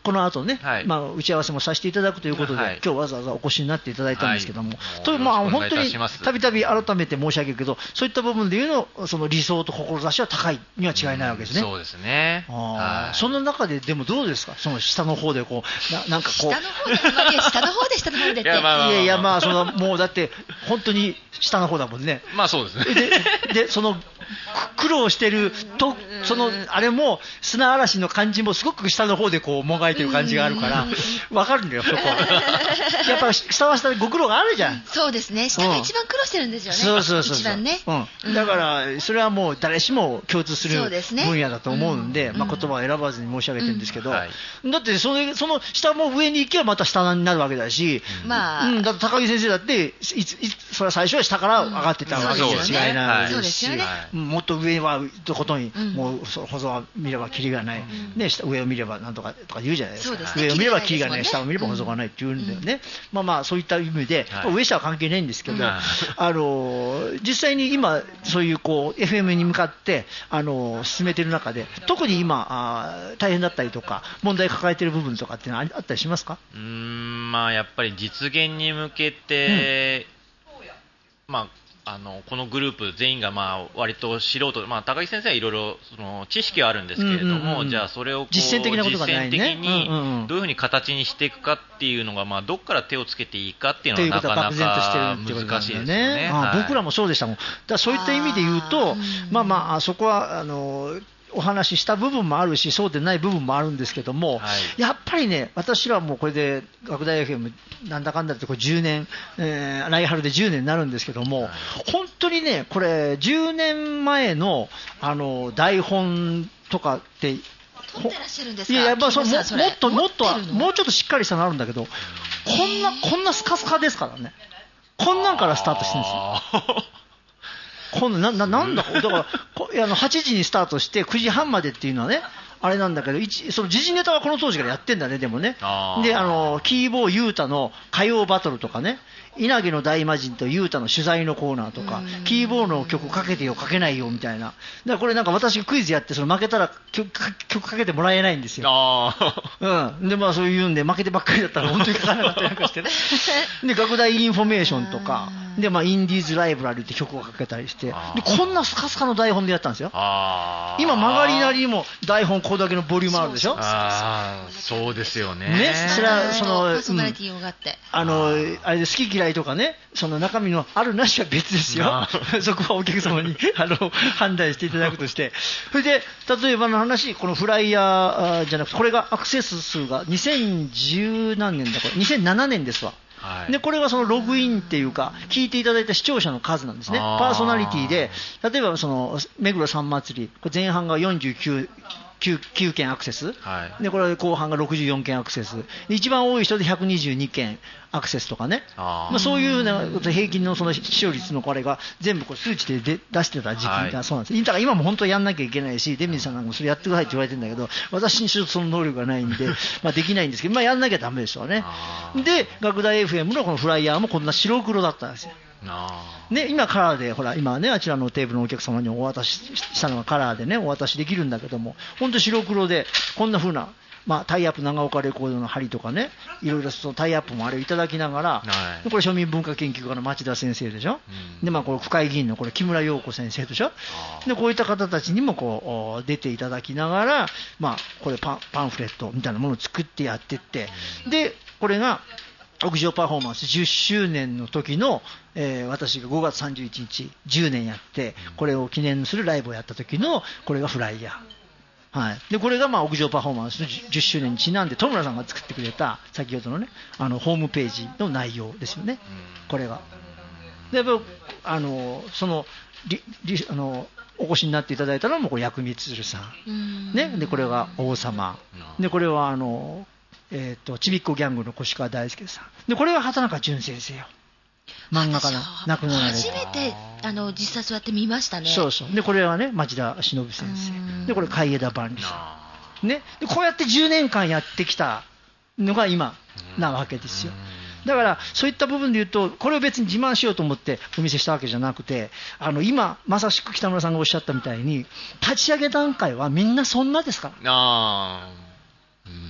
この後ね、 はい、 まあ、打ち合わせもさせていただくということで、はい、今日わざわざお越しになっていただいたんですけども、はい、とまあ、本当にたびたび改めて申し上げるけど、そういった部分でいうのその理想と志は高いには違いないわけですね。 うん、そうですね。 あ、はい、その中ででもどうですか、その下の方でこう な, なんかこう下の方で下の方で下の方でっていや、 まあまあまあ、いやいや、まあそのもうだって本当に下の方だもんね。 まあそうですね。 で, でその苦労してると、そのあれも砂嵐の感じもすごく下の方でこうもがいてる感じがあるから分かるんだよ、そこやっぱり下は下でご苦労があるじゃん。 そうですね、下が一番苦労してるんですよね、うん、 そうそうそうそう、 一番ね、 うん、だからそれはもう誰しも共通する分野だと思うんで、 うん、 まあ、言葉を選ばずに申し上げてるんですけど、 うんはい、だってそれその下も上に行けばまた下になるわけだし、 うん、まあ、 うん、だって高木先生だっていついつそれは最初は下から上がってたわけには違いないですし、もっと上はとことに、うん、もう保存を見ればキリがない、うんね、下上を見ればなんとかとか言うじゃないですか。 そうですね、 上を見ればキリがない、ね、下を見れば保存がないって言うんだよね、うん、まあまあそういった意味で、はい、上下は関係ないんですけど、うん、あの実際に今そういうこう エフエム に向かってあの進めている中で特に今あ大変だったりとか問題抱えている部分とかっていうのはあったりしますか？ うーん、まあやっぱり実現に向けて、うん、まああのこのグループ全員がまあ割と素人、まあ、高木先生はいろいろその知識はあるんですけれども、うんうんうん、じゃあそれをこう実践的なことがないね、 実践的にどういうふうに形にしていくかっていうのが、まあ、どこから手をつけていいかっていうのはなかなか難しいですよね。 あ、僕らもそうでしたもん。だからそういった意味で言うと、まあまあそこはあのお話しした部分もあるしそうでない部分もあるんですけども、はい、やっぱりね、私はもうこれで学大 エフエム なんだかんだってこれじゅうねん、えー、来春でじゅうねんになるんですけども、はい、本当にねこれじゅうねんまえのあの台本とかって撮ってらっしゃるんですか？ いやいや、まあ、そも, もっともっともうちょっとしっかりしたのあるんだけど、こんなこんなスカスカですからね。こんなんからスタートしてるんですよ。こんな、な、なんだ、だからこあのはちじにスタートしてくじはんまでっていうのはねあれなんだけど、一その時事ネタはこの当時からやってんだね、でもね。で、あのキーボーユータの歌謡バトルとかね、稲毛の大魔神とユータの取材のコーナーとか、キーボーの曲かけてよかけないよみたいな。だからこれなんか私がクイズやってその負けたら 曲, 曲かけてもらえないんですよ。 あ、 うん、でまあそういうんで負けてばっかりだったら本当に書かなかったりなんかしてね。で学大インフォメーションとかで、まあ、インディーズライブラリーって曲をかけたりして、でこんなスカスカの台本でやったんですよ。 あ、 今曲がりなりにも台本これだけのボリュームあるでしょ。 あ、そうですよね。 ね、それはその、 パーソナリティがあって、 うん、あのあれで好き嫌いとかね、その中身のあるなしは別ですよ。そこはお客様にあの判断していただくとして、それで例えばの話、このフライヤーじゃなくて、これがアクセス数がにせんじゅう何年だこれにせんななねんですわ。 はい、 でこれがそのログインっていうか聞いていただいた視聴者の数なんですね。パーソナリティで、例えばその目黒さん祭り、これ前半がよんじゅうきゅうきゅうけんアクセス、 はい、 でこれ後半がろくじゅうよんけんアクセス、一番多い人でひゃくにじゅうにけんアクセスとかね、 あ、 まあ、そういう、ね、平均のその視聴率のこれが全部こう数値で出してた時期が、はい、そうなんです。だから今も本当はやんなきゃいけないし、デミズさんなんかもそれやってくださいって言われてるんだけど、私にちょっとその能力がないんで、まあできないんですけど、まあ、やんなきゃダメですよね。で学大 エフエム のこのフライヤーもこんな白黒だったんですよ。ね、今カラーでほら今ね、あちらのテーブルのお客様にお渡ししたのがカラーでねお渡しできるんだけども、本当白黒でこんな風な、まあ、タイアップ長岡レコードの針とかね、いろいろそのタイアップもあれをいただきながら、 はい、 これ庶民文化研究家の町田先生でしょ、うん、でまあこれ府会議員のこれ木村陽子先生でしょ、でこういった方たちにもこう出ていただきながら、まあこれ パン, パンフレットみたいなものを作ってやってって、でこれが屋上パフォーマンスじゅっしゅうねんの時の、えー、私がごがつさんじゅういちにちじゅうねんやってこれを記念するライブをやった時のこれがフライヤー、はい、でこれがまあ屋上パフォーマンスのじゅっしゅうねんにちなんで戸村さんが作ってくれた先ほどのねあのホームページの内容ですよね、これが。でやっぱあのそのリリあのお越しになっていただいたのもこれ薬味鶴さん、ね、でこれが王様で、これはあのえー、とちびっこギャングの越川大輔さんで、これは畑中淳先生よ、漫画家の亡くなられて初めてあの実際そうやって見ましたね。 そうそう、でこれはね町田忍先生で、これ海江田万里さん、ね、でこうやってじゅうねんかんやってきたのが今なわけですよ。だからそういった部分で言うと、これを別に自慢しようと思ってお見せしたわけじゃなくて、あの今まさしく北村さんがおっしゃったみたいに立ち上げ段階はみんなそんなですから。 あー、うーん、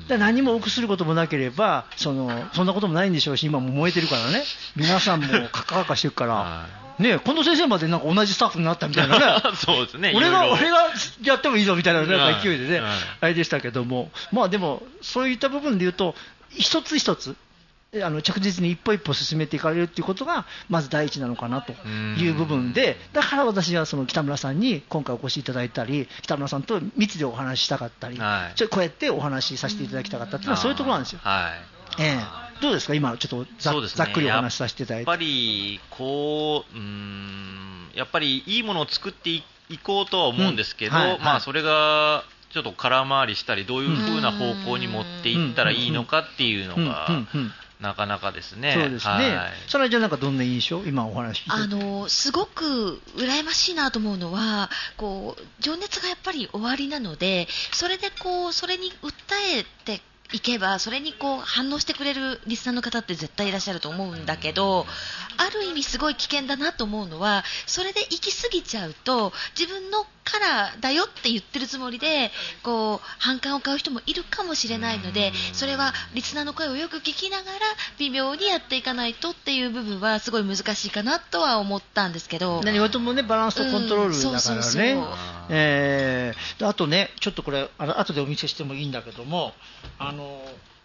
だ何も臆することもなければ、そのそんなこともないんでしょうし、今も燃えてるからね、皆さんもカカカカしてるから、ね、近藤先生までなんか同じスタッフになったみたいなね、 そうですね、 俺が俺がやってもいいぞみたいな、なんか勢いでね、あれでしたけども、まあでも、そういった部分で言うと、一つ一つ、あの着実に一歩一歩進めていかれるっていうことがまず第一なのかなという部分で、だから私はその北村さんに今回お越しいただいたり、北村さんと密でお話ししたかったり、はい、ちょこうやってお話しさせていただきたかったっていうのはそういうところなんですよ。はい、えー、どうですか、今ちょっと ざ,、ね、ざっくりお話しさせていただいて。 やっぱりこう、うーん、やっぱりいいものを作っていこうとは思うんですけど、うん、はいはい、まあ、それがちょっと空回りしたり、どういう風な方向に持っていったらいいのかっていうのがなかなかですね。 そうですね。はい、それじゃなんかどんな印象、今お話聞いて。 あのすごく羨ましいなと思うのは、こう情熱がやっぱり終わりなので、それでこうそれに訴えていけば、それにこう反応してくれるリスナーの方って絶対いらっしゃると思うんだけど、ある意味すごい危険だなと思うのは、それで行き過ぎちゃうと、自分のカラーだよって言ってるつもりでこう反感を買う人もいるかもしれないので、それはリスナーの声をよく聞きながら微妙にやっていかないとっていう部分はすごい難しいかなとは思ったんですけど、 何事もね、バランスとコントロールだからね。えー、あとね、ちょっとこれあの後でお見せしてもいいんだけども、あの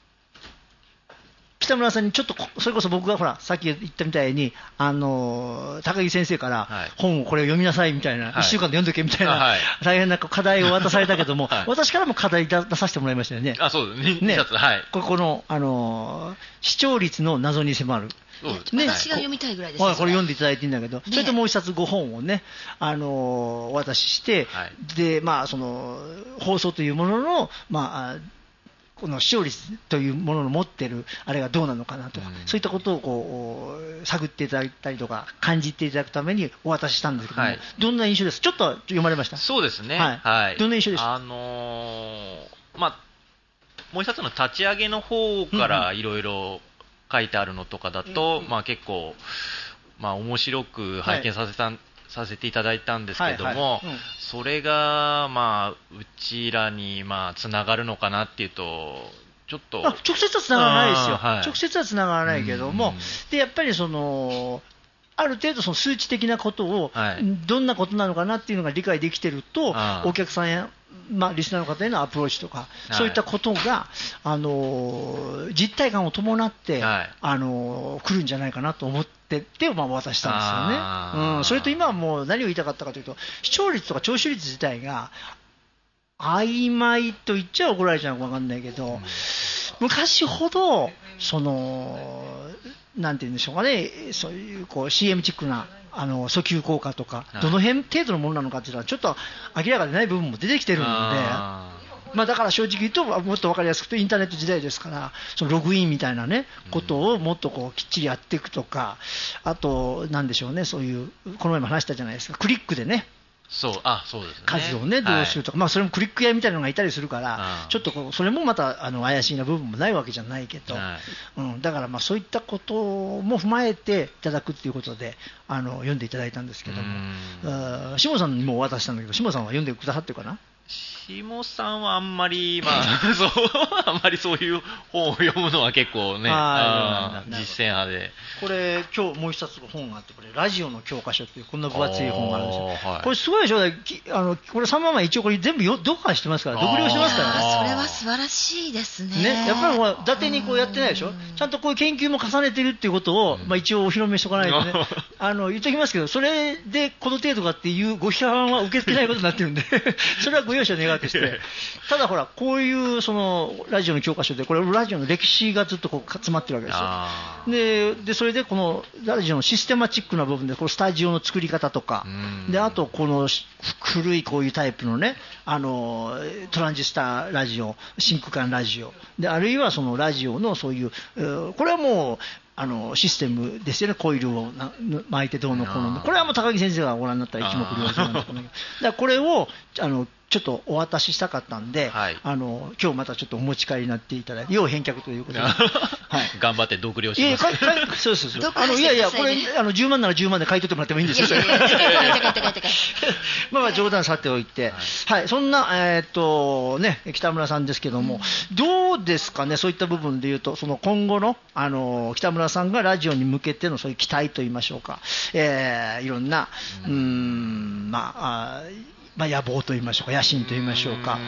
北村さんにちょっとそれこそ僕がほらさっき言ったみたいに、あの高木先生から本をこれを読みなさいみたいな、はい、いっしゅうかんで読んどけみたいな、はい、大変な課題を渡されたけども、はい、私からも課題出させてもらいましたよね。 あ、そうですね。はい、 ここの、あの視聴率の謎に迫る。 ね、私が読みたいぐらいです。 これ読んでいただいていいんだけど、ね、それともう一冊ごほんをね、あのお渡しして、はい、でまあその放送というもののまあこの視聴率というものの持っているあれがどうなのかなとか、うん、そういったことをこう探っていただいたりとか感じていただくためにお渡ししたんですけども、はい、どんな印象ですか。ちょっと読まれました。 そうですね、 はいはい、どんな印象でした。 あのーまあ、もう一つの立ち上げの方からいろいろ書いてあるのとかだと、うんうん、まあ、結構、まあ、面白く拝見させた、はい、させていただいたんですけども、はいはい、うん、それが、まあ、うちらに、まあ、つながるのかなっていうと、ちょっと直接はつながらないですよ、はい、直接はつながらないけども、でやっぱりそのある程度その数値的なことを、はい、どんなことなのかなっていうのが理解できてると、お客さんや、まあ、リスナーの方へのアプローチとか、はい、そういったことが、あのー、実体感を伴って、はい、あのー、来るんじゃないかなと思ってて、まあ、渡したんですよね。うん、それと今はもう何を言いたかったかというと、視聴率とか聴取率自体が曖昧と言っちゃ怒られちゃうか分かんないけど、うん、昔ほどそのなんて言うんでしょうかね、そういうこう シーエム チックなあの訴求効果とか、どの辺程度のものなのかっていうのはちょっと明らかでない部分も出てきてるので、まあ、だから正直言うともっと分かりやすくてインターネット時代ですから、そのログインみたいなねことをもっとこうきっちりやっていくとか、あとなんでしょうね、そういうこの前も話したじゃないですか、クリックでね、 そうあそうですね、 数をねどうするとか、はい、まあ、それもクリック屋みたいなのがいたりするから、ちょっとこうそれもまたあの怪しいな部分もないわけじゃないけど、はい、うん、だからまあそういったことも踏まえていただくということであの読んでいただいたんですけども、下さんにも渡したんだけど、下さんは読んでくださってるかな。 下さんはあんまり、まあ、そうあんまりそういう本を読むのは結構ね、あ実践派で、 これ今日もう一冊本があって、これラジオの教科書っていうこんな分厚い本があるんですよ、はい、これすごいでしょ、あのこれさんまんまい一応これ全部よ読破してますから、読了してますからね。 それは素晴らしいですね。 ね、やっぱり伊達にこうやってないでしょ、ちゃんとこういう研究も重ねてるっていうことを、まあ、一応お披露目しておかないとねあの言っときますけど、それでこの程度かっていうご批判は受け付けないことになってるんでそれはご容赦願うとして、ただほらこういうそのラジオの教科書で、これラジオの歴史がずっとこう詰まってるわけですよ。で, でそれでこのラジオのシステマチックな部分でこのスタジオの作り方とかで、あとこの古いこういうタイプのね、あのトランジスタラジオ、真空管ラジオで、あるいはそのラジオのそういう、これはもうあのシステムですよね、コイルを巻いてどうのこうの、これはもう高木先生がご覧になったら一目瞭然なんだけど、だからこれをあのちょっとお渡ししたかったんで、はい、あの今日またちょっとお持ち帰りになっていただいて、要返却ということで、はい、 頑張って独了します。 いやいやそうそうそうあのいやいやこれあのじゅうまんならじゅうまんで買い取ってもらってもいいんですよ。まあまあ冗談さておいて、はい、はい、そんなえー、っとね北村さんですけども、うん、どうですかね、そういった部分でいうと、その今後のあの北村さんがラジオに向けてのそういう期待といいましょうか、えー、いろんなうーんまあ。あまあ、野望と言いましょうか、野心と言いましょうか、うん、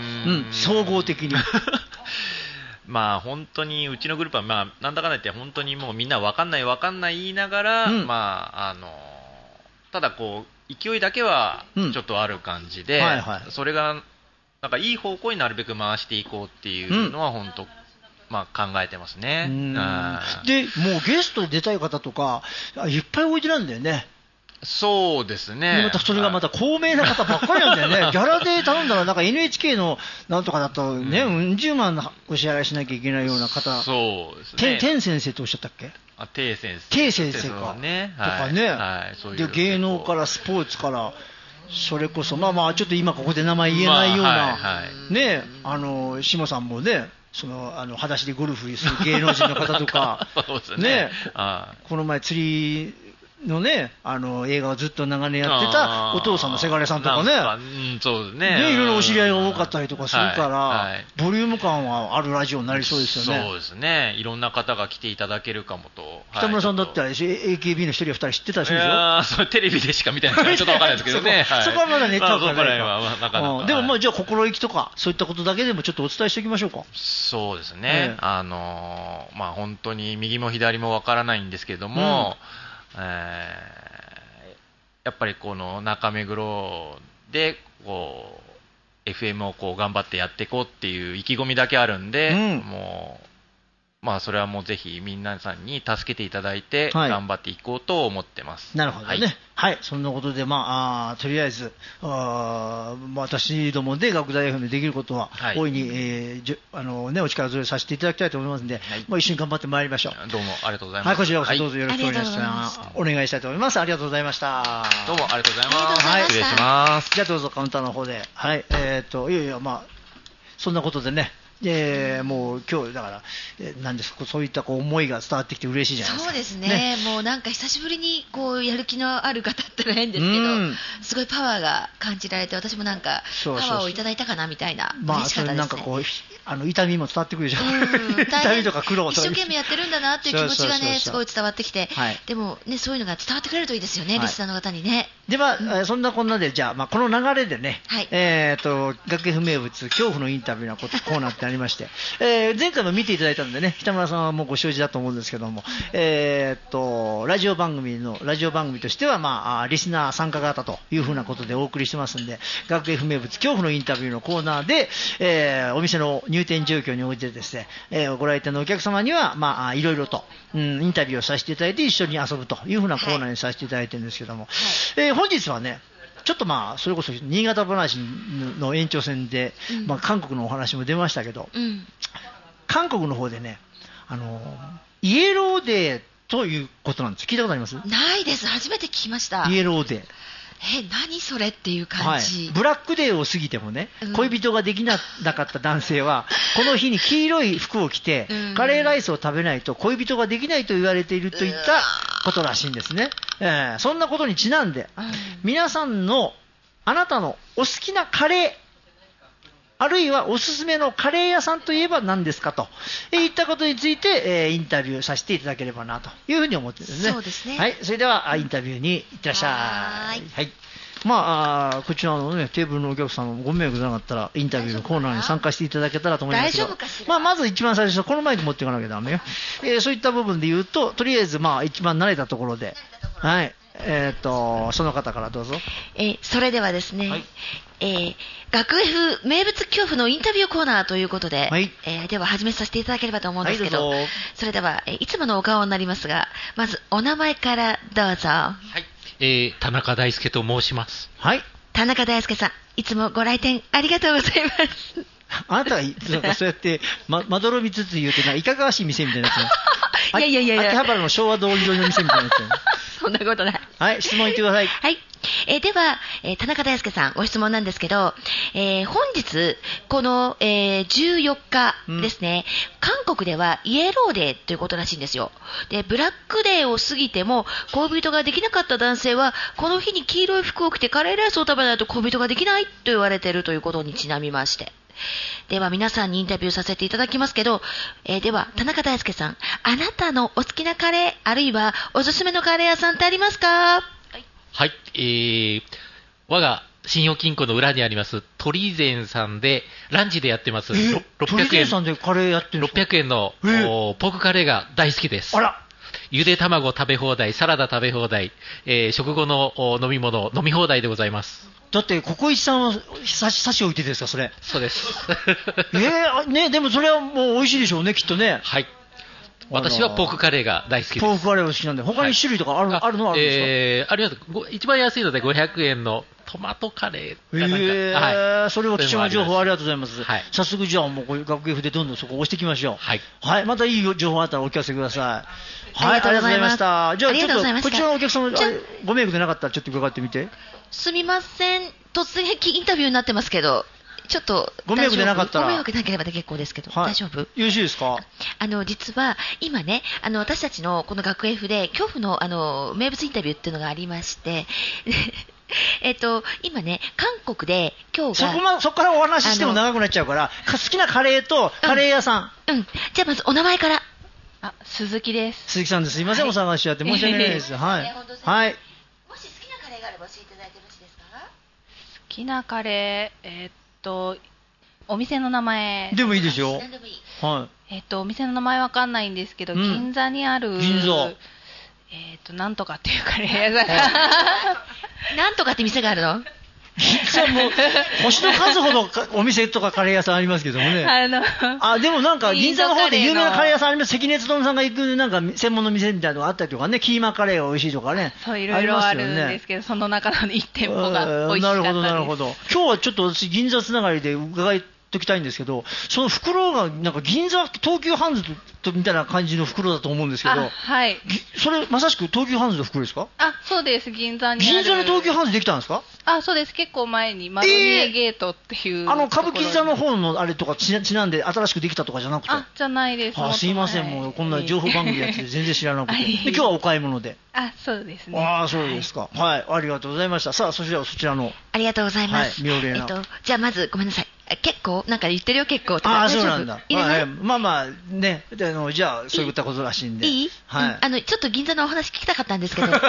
総合的にまあ本当にうちのグループは、まあ、なんだかんだ言って本当にもうみんな分かんない分かんない言いながら、うん、まあ、あのただこう勢いだけはちょっとある感じで、うんはいはい、それがなんかいい方向になるべく回していこうっていうのは本当、うんまあ、考えてますね。うんでもうゲストで出たい方とかいっぱいおいでなんだよね。 そうですね。 またそれがまた高名な方ばっかりなんだよね。ギャラで頼んだらなんか エヌエイチケー のなんとかだとね、うん、うん十万お支払いしなきゃいけないような方。 そうですね。 天先生とおっしゃったっけ？ あ、天先生。 天先生か。 ね、 とかね。 はいはい、そういうで芸能からスポーツからそれこそまあまあちょっと今ここで名前言えないような、まあはいはい、ねあの下さんもね。そのあの裸足でゴルフする芸能人の方とかそうですね、ねあこの前釣りのね、あの映画をずっと長年やってたお父さんのせがれさんとかね、 かうんそうですね、 ねいろいろお知り合いが多かったりとかするから、はいはい、ボリューム感はあるラジオになりそうですよね。 そうですね、いろんな方が来ていただけるかもと。 北村さんだってあれ エーケービー の一人や二人知ってたりするでしょ。いやそれテレビでしか見たいんですけどちょっと分からないですけどねそこはまだネットワークがないか、 うん、でもまあじゃあ心意気とかそういったことだけでもちょっとお伝えしておきましょうか。 そうですね、えー、あのまあ本当に右も左も分からないんですけども、うんえーやっぱりこの中目黒でこう エフエム をこう頑張ってやっていこうっていう意気込みだけあるんで、うん、もうまあそれはもうぜひ皆さんに助けていただいて頑張っていこうと思ってます。 はい、なるほどね。はい、はい、そんなことでまあ、あとりあえずあ私どもで学大 エフエム でできることは大いに、はいえー、あのねお力添えさせていただきたいと思いますので、はい、まあ一緒に頑張ってまいりましょう。 どうもありがとうございます。 はい、こちらこそどうぞよろしくお願いします。はい、お願いしたいと思います。ありがとうございました。 どうもありがとうございます。はい、失礼します。 じゃあどうぞカウンターの方で、はいえー、っといやいやまあそんなことでね。えー、もう今日だから、えー、なんですかそういったこう思いが伝わってきて嬉しいじゃないですか。 そうです ね, ねもうなんか久しぶりにこうやる気のある方って変ですけど、すごいパワーが感じられて私もなんかパワーをいただいたかなみたいな嬉しかったですね。まあ、それなんかこうあの痛みも伝わってくるじゃん。痛みとか苦労とか一生懸命やってるんだなっていう気持ちがねすごい伝わってきて、はい、でもねそういうのが伝わってくれるといいですよね、はい、リスナーの方にね。 では、うん、そんなこんなでじゃあ、まあ、この流れでね、はいえー、と学 F 名物恐怖のインタビューのコーナーってありまして、えー、前回も見ていただいたんでね北村さんはもうご承知だと思うんですけども、えー、とラジオ番組のラジオ番組としては、まあ、リスナー参加型というふうなことでお送りしてますんで学 F 名物恐怖のインタビューのコーナーで、えー、お店の入店状況に応じてですね、えー、ご来店のお客様には、まあ、いろいろと、うん、インタビューをさせていただいて一緒に遊ぶというふうなコーナーにさせていただいてるんですけども、はいえー、本日はねちょっとまあそれこそ新潟話の延長線で、うんまあ、韓国のお話も出ましたけど、うん、韓国の方でねあのイエローデーということなんです。聞いたことあります？ ないです。初めて聞きました。 イエローデーえ何それっていう感じ、 はい、ブラックデーを過ぎてもね、うん、恋人ができなかった男性はこの日に黄色い服を着て、うん、カレーライスを食べないと恋人ができないと言われているといったことらしいんですね、えー、そんなことにちなんで、うん、皆さんのあなたのお好きなカレーあるいはおすすめのカレー屋さんといえば何ですかといったことについて、えー、インタビューさせていただければなというふうに思ってるんですね。 そうですね。 はい、それではインタビューにいってらっしゃい。はい。まあ、あこちらの、ね、テーブルのお客さんもご迷惑じゃなかったらインタビューのコーナーに参加していただけたらと思いますが、 大丈夫かしら。 まあ、まず一番最初このマイク持っていかなきゃダメよ、えー、そういった部分で言うととりあえずまあ一番慣れたところで、はい、えー、とその方からどうぞ。 えー、それではですね、はいえー、学 F 名物恐怖のインタビューコーナーということで、はいえー、では始めさせていただければと思うんですけど、はい、それでは、えー、いつものお顔になりますがまずお名前からどうぞ。はい、 えー、田中大輔と申します。 はい、 田中大輔さんいつもご来店ありがとうございます。 あなたがなんかそうやってままどろみつつ言うてないかがわしい店みたいなやつね。いやいやいやいや秋葉原の昭和通り沿いの店みたいなやつ、ね、 そんなことない。 はい、質問言ってください。 はい。えー、では、えー、田中大輔さん、ご質問なんですけど、えー、本日、この、えー、じゅうよっかですね、うん、韓国ではイエローデーということらしいんですよ。で、ブラックデーを過ぎても、恋人ができなかった男性は、この日に黄色い服を着てカレーライスを食べないと恋人ができないと言われているということにちなみまして。では皆さんにインタビューさせていただきますけど、えー、では田中大輔さん、あなたのお好きなカレー、あるいはおすすめのカレー屋さんってありますか？はい、 はい、えー、我が信用金庫の裏にあります鳥膳さんでランチでやってます、えー、ろっぴゃくえん、 鳥膳さんでカレーやってるんですか？ ろっぴゃくえんの、えー、ポークカレーが大好きです。 あら、 ゆで卵食べ放題、サラダ食べ放題、えー、食後の飲み物飲み放題でございます。 だってココイチさんは差し差し置いてですか、それ？ そうです。 えー、ね、でもそれはもう美味しいでしょうね、きっとね。 はい。私はポークカレーが大好きです。 ポークカレーが好きなんで、他に種類とかある、はい、あるのはあるんですか？ えー、あります。一番安いのでごひゃくえんのトマトカレーかなんか、 えーはい、それは貴重な情報ありがとうございます。 はい、 早速じゃあもうこういう学芸筆どんどんそこ押していきましょう。 はい。 はい、またいい情報あったらお聞かせください。はい、ありがとうございました。じゃあちょっとこちらのお客様ご迷惑でなかったらちょっと伺ってみて。 すみません、突撃インタビューになってますけど。ちょっとご迷惑でなかったらご迷惑でなければで結構ですけど、はい、大丈夫？よろしいですか？ あの実は今ね、あの私たちのこの学園府で恐怖のあの名物インタビューっていうのがありましてえっと今ね、韓国で今日がそこ、ま、そこからお話ししても長くなっちゃうから、好きなカレーとカレー屋さん、 うん、うん、じゃあまずお名前から。 あ、鈴木です。 鈴木さんです。すいません、はい、お探しやって申し訳ないです。はい、はい。 もし好きなカレーがあれば教えていただいてよろしいですか？ 好きなカレー、えー、っとお店の名前でもいいですよ。はい。 えっとお店の名前わかんないんですけど、うん、銀座にある銀座、 えっとなんとかっていうカレー屋さんなんとかって店があるの？ 銀座も星の数ほどお店とかカレー屋さんありますけどもね。 あのあでもなんか銀座の方で有名なカレー屋さんあります。関根勤さんが行くなんか専門の店みたいなのがあったりとかね、キーマカレーが美味しいとかね。 そういろいろあるんですけど、ね、その中のいち店舗が美味しかったです。 なるほどなるほど。今日はちょっと私銀座つながりで伺いときたいんですけど、その袋がなんか銀座東急ハンズとみたいな感じの袋だと思うんですけど、 はい、 それまさしく東急ハンズの袋ですか？ あ、そうです。銀座にある。 銀座に東急ハンズできたんですか？ あ、そうです。結構前にマロニエゲートっていう、 えー、あの歌舞伎座の方のあれとかちなんで新しくできたとかじゃなくて？ あ、じゃないです。 あ、すいません、もうこんな情報番組やってて全然知らなくてで今日はお買い物で。 あ、そうですね。 ああ、そうですか。はい、ありがとうございました。さあ、そちらそちらのありがとうございます。 はい、妙齢な。 えっとじゃあまずごめんなさい。結構なんか言ってるよ結構とか。ああ、そうなんだ。いいですか？まあまあね、あのじゃあそういったことらしいんで。 いい？はい。うん、あのちょっと銀座のお話聞きたかったんですけど。 あ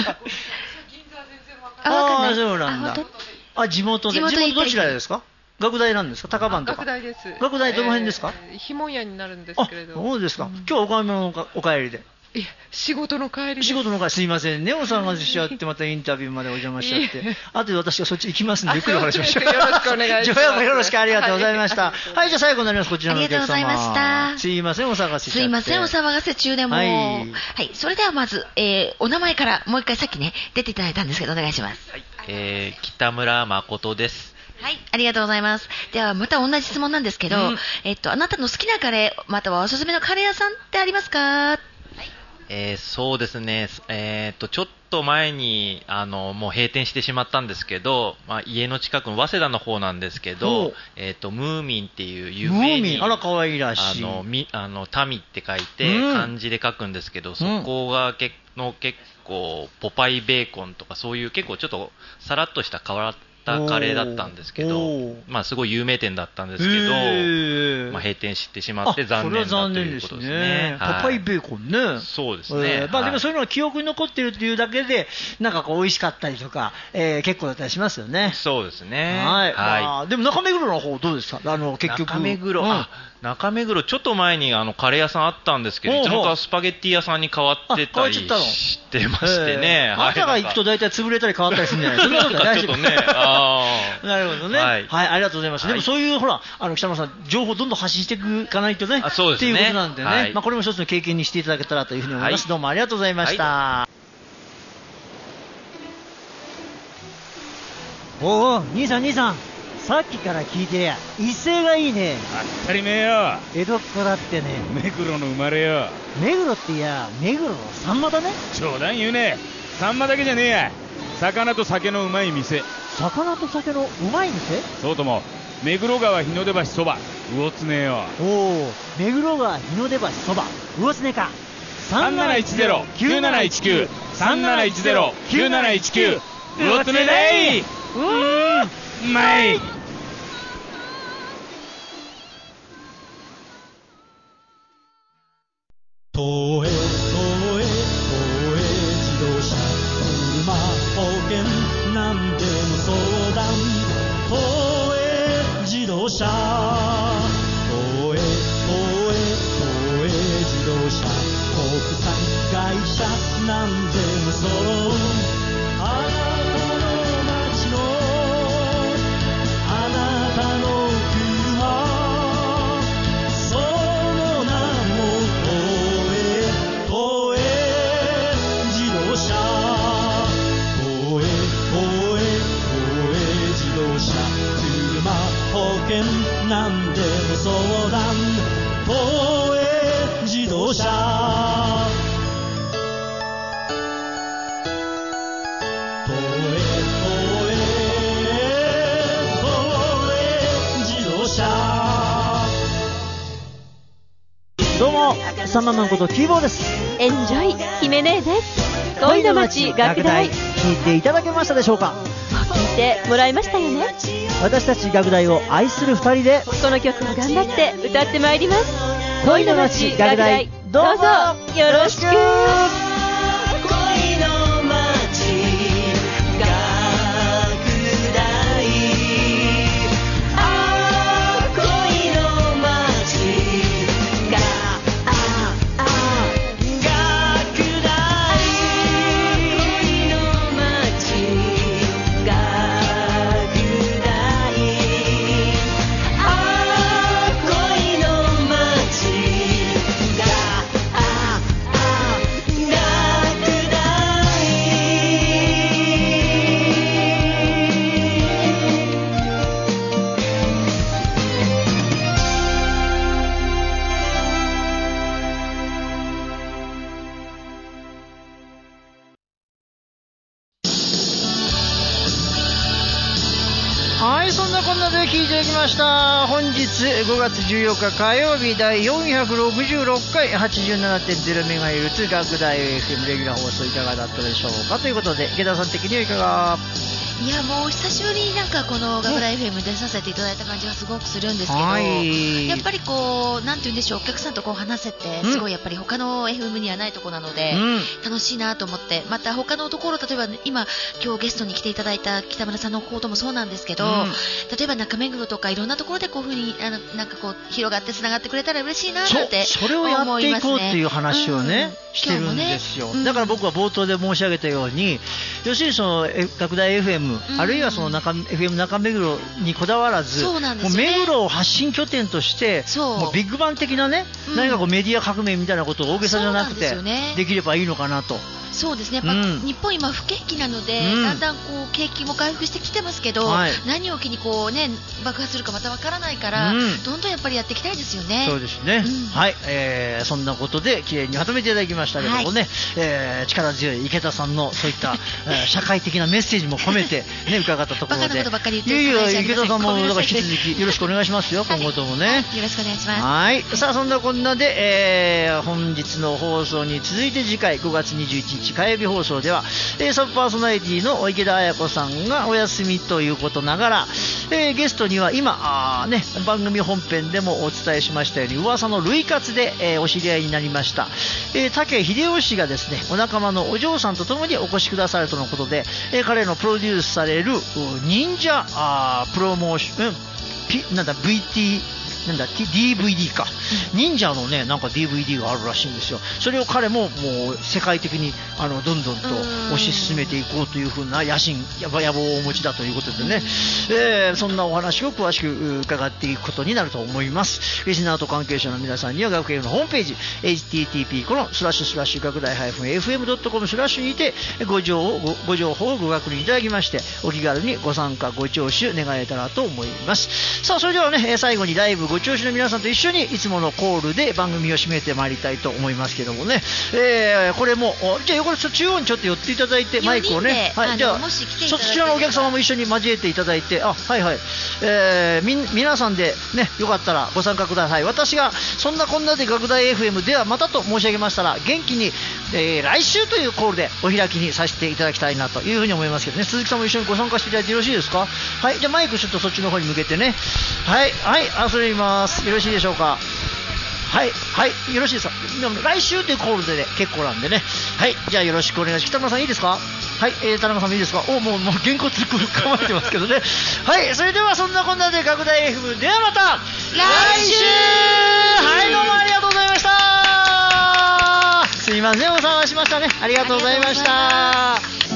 あ、そうなんだ。あ、地元で。地元どちらですか？学大なんですか？高番とか。 学大です。 学大どの辺ですか？ えー、ひもやになるんですけれど。 そうですか。うん、今日はお買い物のお帰りで。 いや、仕事の帰りです。 仕事の帰り、すいませんね、お探ししちゃってまたインタビューまでお邪魔しちゃってあとで私がそっち行きますんでゆっくりお話しましょう。 よろしくお願いします。 よろしくありがとうございました。はい、はい、じゃあ最後になります。こちらのお客様。 ありがとうございました。 すいません、お探ししちゃって。 すいません、お騒がせ中でも。はい、はい、それではまず、えー、お名前からもう一回さっきね出ていただいたんですけどお願いします。 はい、えー、北村誠です。 はい、ありがとうございます。ではまた同じ質問なんですけど、うん、えっとあなたの好きなカレーまたはおすすめのカレー屋さんってありますか？ えー、そうですね、えー、とちょっと前にあのもう閉店してしまったんですけど、まあ、家の近くの早稲田の方なんですけど、えー、とムーミンっていう有名にあら可愛らしいあのみあの民って書いて、うん、漢字で書くんですけど、そこがけの結構ポパイベーコンとかそういう結構ちょっとさらっとした変わったカレーだったんですけど、まあ、すごい有名店だったんですけど、まあ、閉店してしまって残念だということですね。 ポパイベーコンね。 そうですね。 えーまあ、でもそういうのが記憶に残ってるというだけでなんかこう美味しかったりとか、えー、結構だったりしますよね。 そうですね。 はい。はいまあ、でも中目黒の方どうですか？あの結局中目黒、うん、あ中目黒ちょっと前にあのカレー屋さんあったんですけど、いつもとはスパゲッティ屋さんに変わってたりしてましてね。 あなたが行くと大体潰れたり変わったりするんじゃないですか？そんなことないちょっとね。あなるほどね、はい、はい、ありがとうございます、はい、でもそういうほらあの北村さん情報どんどん発信していかないとね、 あそうですねっていうことなんでね、はいまあ、これも一つの経験にしていただけたらというふうに思います、はい、どうもありがとうございました、はい、 おお兄さん兄さんさっきから聞いてりゃ威勢がいいね。 当たり前よ。 江戸っ子だってね。 目黒の生まれよ。 目黒っていや目黒のさんまだね。 冗談言うね。 サンマだけじゃねえや。魚と酒のうまい店。 魚と酒のうまい店？ そうとも目黒川日の出橋そば魚つねよ。 おお、目黒川日の出橋そば魚つねか。 さんなないちゼロ きゅうなないちきゅう さんなないちゼロ きゅうなないちきゅう魚つねだい。うーん、うまい。 東映東映東映自動車車保険なんでも相談。東映自動車東映東映東映自動車国産会社なんでも揃う。あなたの街のあなたの車、その名も東映東映自動車東映東映東映自動車車保険なんでも相談。東映自動車東映東映東映自動車。 どうも、サンママンことキーボーです。 エンジョイヒメネーです。恋の街学大、 聞いていただけましたでしょうか？ 聞いてもらいましたよね。 私たち学大を愛するふたりでこの曲を頑張って歌ってまいります。 恋の街学大、どうぞよろしく。 はい、そんなこんなで聞いていきました。本日ごがつじゅうよっか火曜日だいよんひゃくろくじゅうろっかい はちじゅうななてんゼロメガヘルツ 学大 エフエム レギュラー放送いかがだったでしょうかということで、池田さん的にはいかが？ いや、もう久しぶりになんかこの学大 エフエム 出させていただいた感じがすごくするんですけど、はい、やっぱりこうなんて言うんでしょう、お客さんとこう話せてすごいやっぱり他の エフエム にはないところなので、うん、楽しいなと思って、また他のところ、例えば今今日ゲストに来ていただいた北村さんのこともそうなんですけど、うん、例えば中目黒とかいろんなところでこういうふうにあのなんかこう広がってつながってくれたら嬉しいなって思いますね。 それをやっていこうっていう話をね、うん、してるんですよ、ね、だから僕は冒頭で申し上げたように、要するにその学大 エフエム、うん、あるいはその中 エフエム 中目黒にこだわらず、 そうなんですよね、 もう目黒を発信拠点としてもうビッグバン的なね、うん、何かこうメディア革命みたいなことを大げさじゃなくて で,、ね、できればいいのかなと。 そうですね、やっぱ、うん、日本今不景気なので、うん、だんだんこう景気も回復してきてますけど、はい、何を機にこう、ね、爆発するかまたわからないから、うん、どんどんやっぱりやっていきたいですよね。 そうですね、うん、はい、えー、そんなことできれいにまとめていただきましたけどもね、はい、えー、力強い池田さんのそういった、えー、社会的なメッセージも込めて、ね、伺ったところで、 バカなことばっかり言ってる。 いやいや、池田さんもだから引き続きよろしくお願いしますよ、今後ともね、はい、 よろしくお願いします。 はい、さあそんなこんなで、えー、本日の放送に続いて次回ごがつにじゅういちにち火曜日放送では、えー、サブパーソナリティの池田彩子さんがお休みということながら、えー、ゲストには今あ、ね、番組本編でもお伝えしましたように噂の類活で、えー、お知り合いになりました、えー、武秀夫氏がですね、お仲間のお嬢さんとともにお越しくださるとのことで、えー、彼のプロデュースされる忍者あプロモーション、うん、ピなんだ ブイティーなんだ ディーブイディー か、うん、忍者のねなんか ディーブイディー があるらしいんですよ。それを彼ももう世界的にあのどんどんと推し進めていこうというふうな野心野望をお持ちだということでね、えー、そんなお話を詳しく伺っていくことになると思います。リスナーと関係者の皆さんには学園のホームページ エイチティーティーピー コロンスラッシュスラッシュ学大 エフエムドットコム スラッシュにてご情報 ご, ご情報をご確認いただきまして、お気軽にご参加ご聴取願えたらと思います。さあそれではね、最後にライブご聴取の皆さんと一緒にいつもののコールで番組を締めてまいりたいと思いますけどもね、えー、これもじゃあ横の中央にちょっと寄っていただいてマイクをね、はい、じゃあそちらのお客様も一緒に交えていただいて、あ、はいはい、えー、み皆さんでね、よかったらご参加ください。私がそんなこんなで学大 エフエム ではまたと申し上げましたら、元気に、えー、来週というコールでお開きにさせていただきたいなというふうに思いますけどね。鈴木さんも一緒にご参加していただいてよろしいですか。はい、じゃあマイクちょっとそっちの方に向けてね、はいはい、あ、それ見ます。よろしいでしょうか。はいはい、よろしいですか。来週というコールで、ね、結構なんでね。はい、じゃあよろしくお願いします。北村さんいいですか。はい、えー、田中さんもいいですか。お、もうもうげんこつ構えてますけどね。はい、それではそんなこんなで学大 エフエム ではまた来週。はい、どうもありがとうございました。すいません、お騒がせしましたね。ありがとうございました。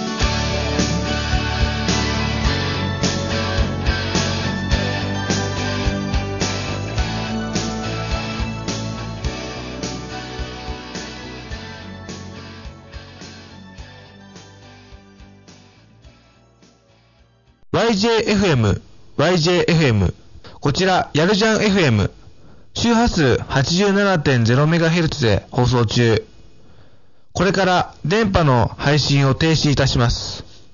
ワイジェーエフエム、ワイジェーエフエム。こちら、やるじゃん エフエム。周波数 はちじゅうななてんゼロメガヘルツ で放送中。これから電波の配信を停止いたします。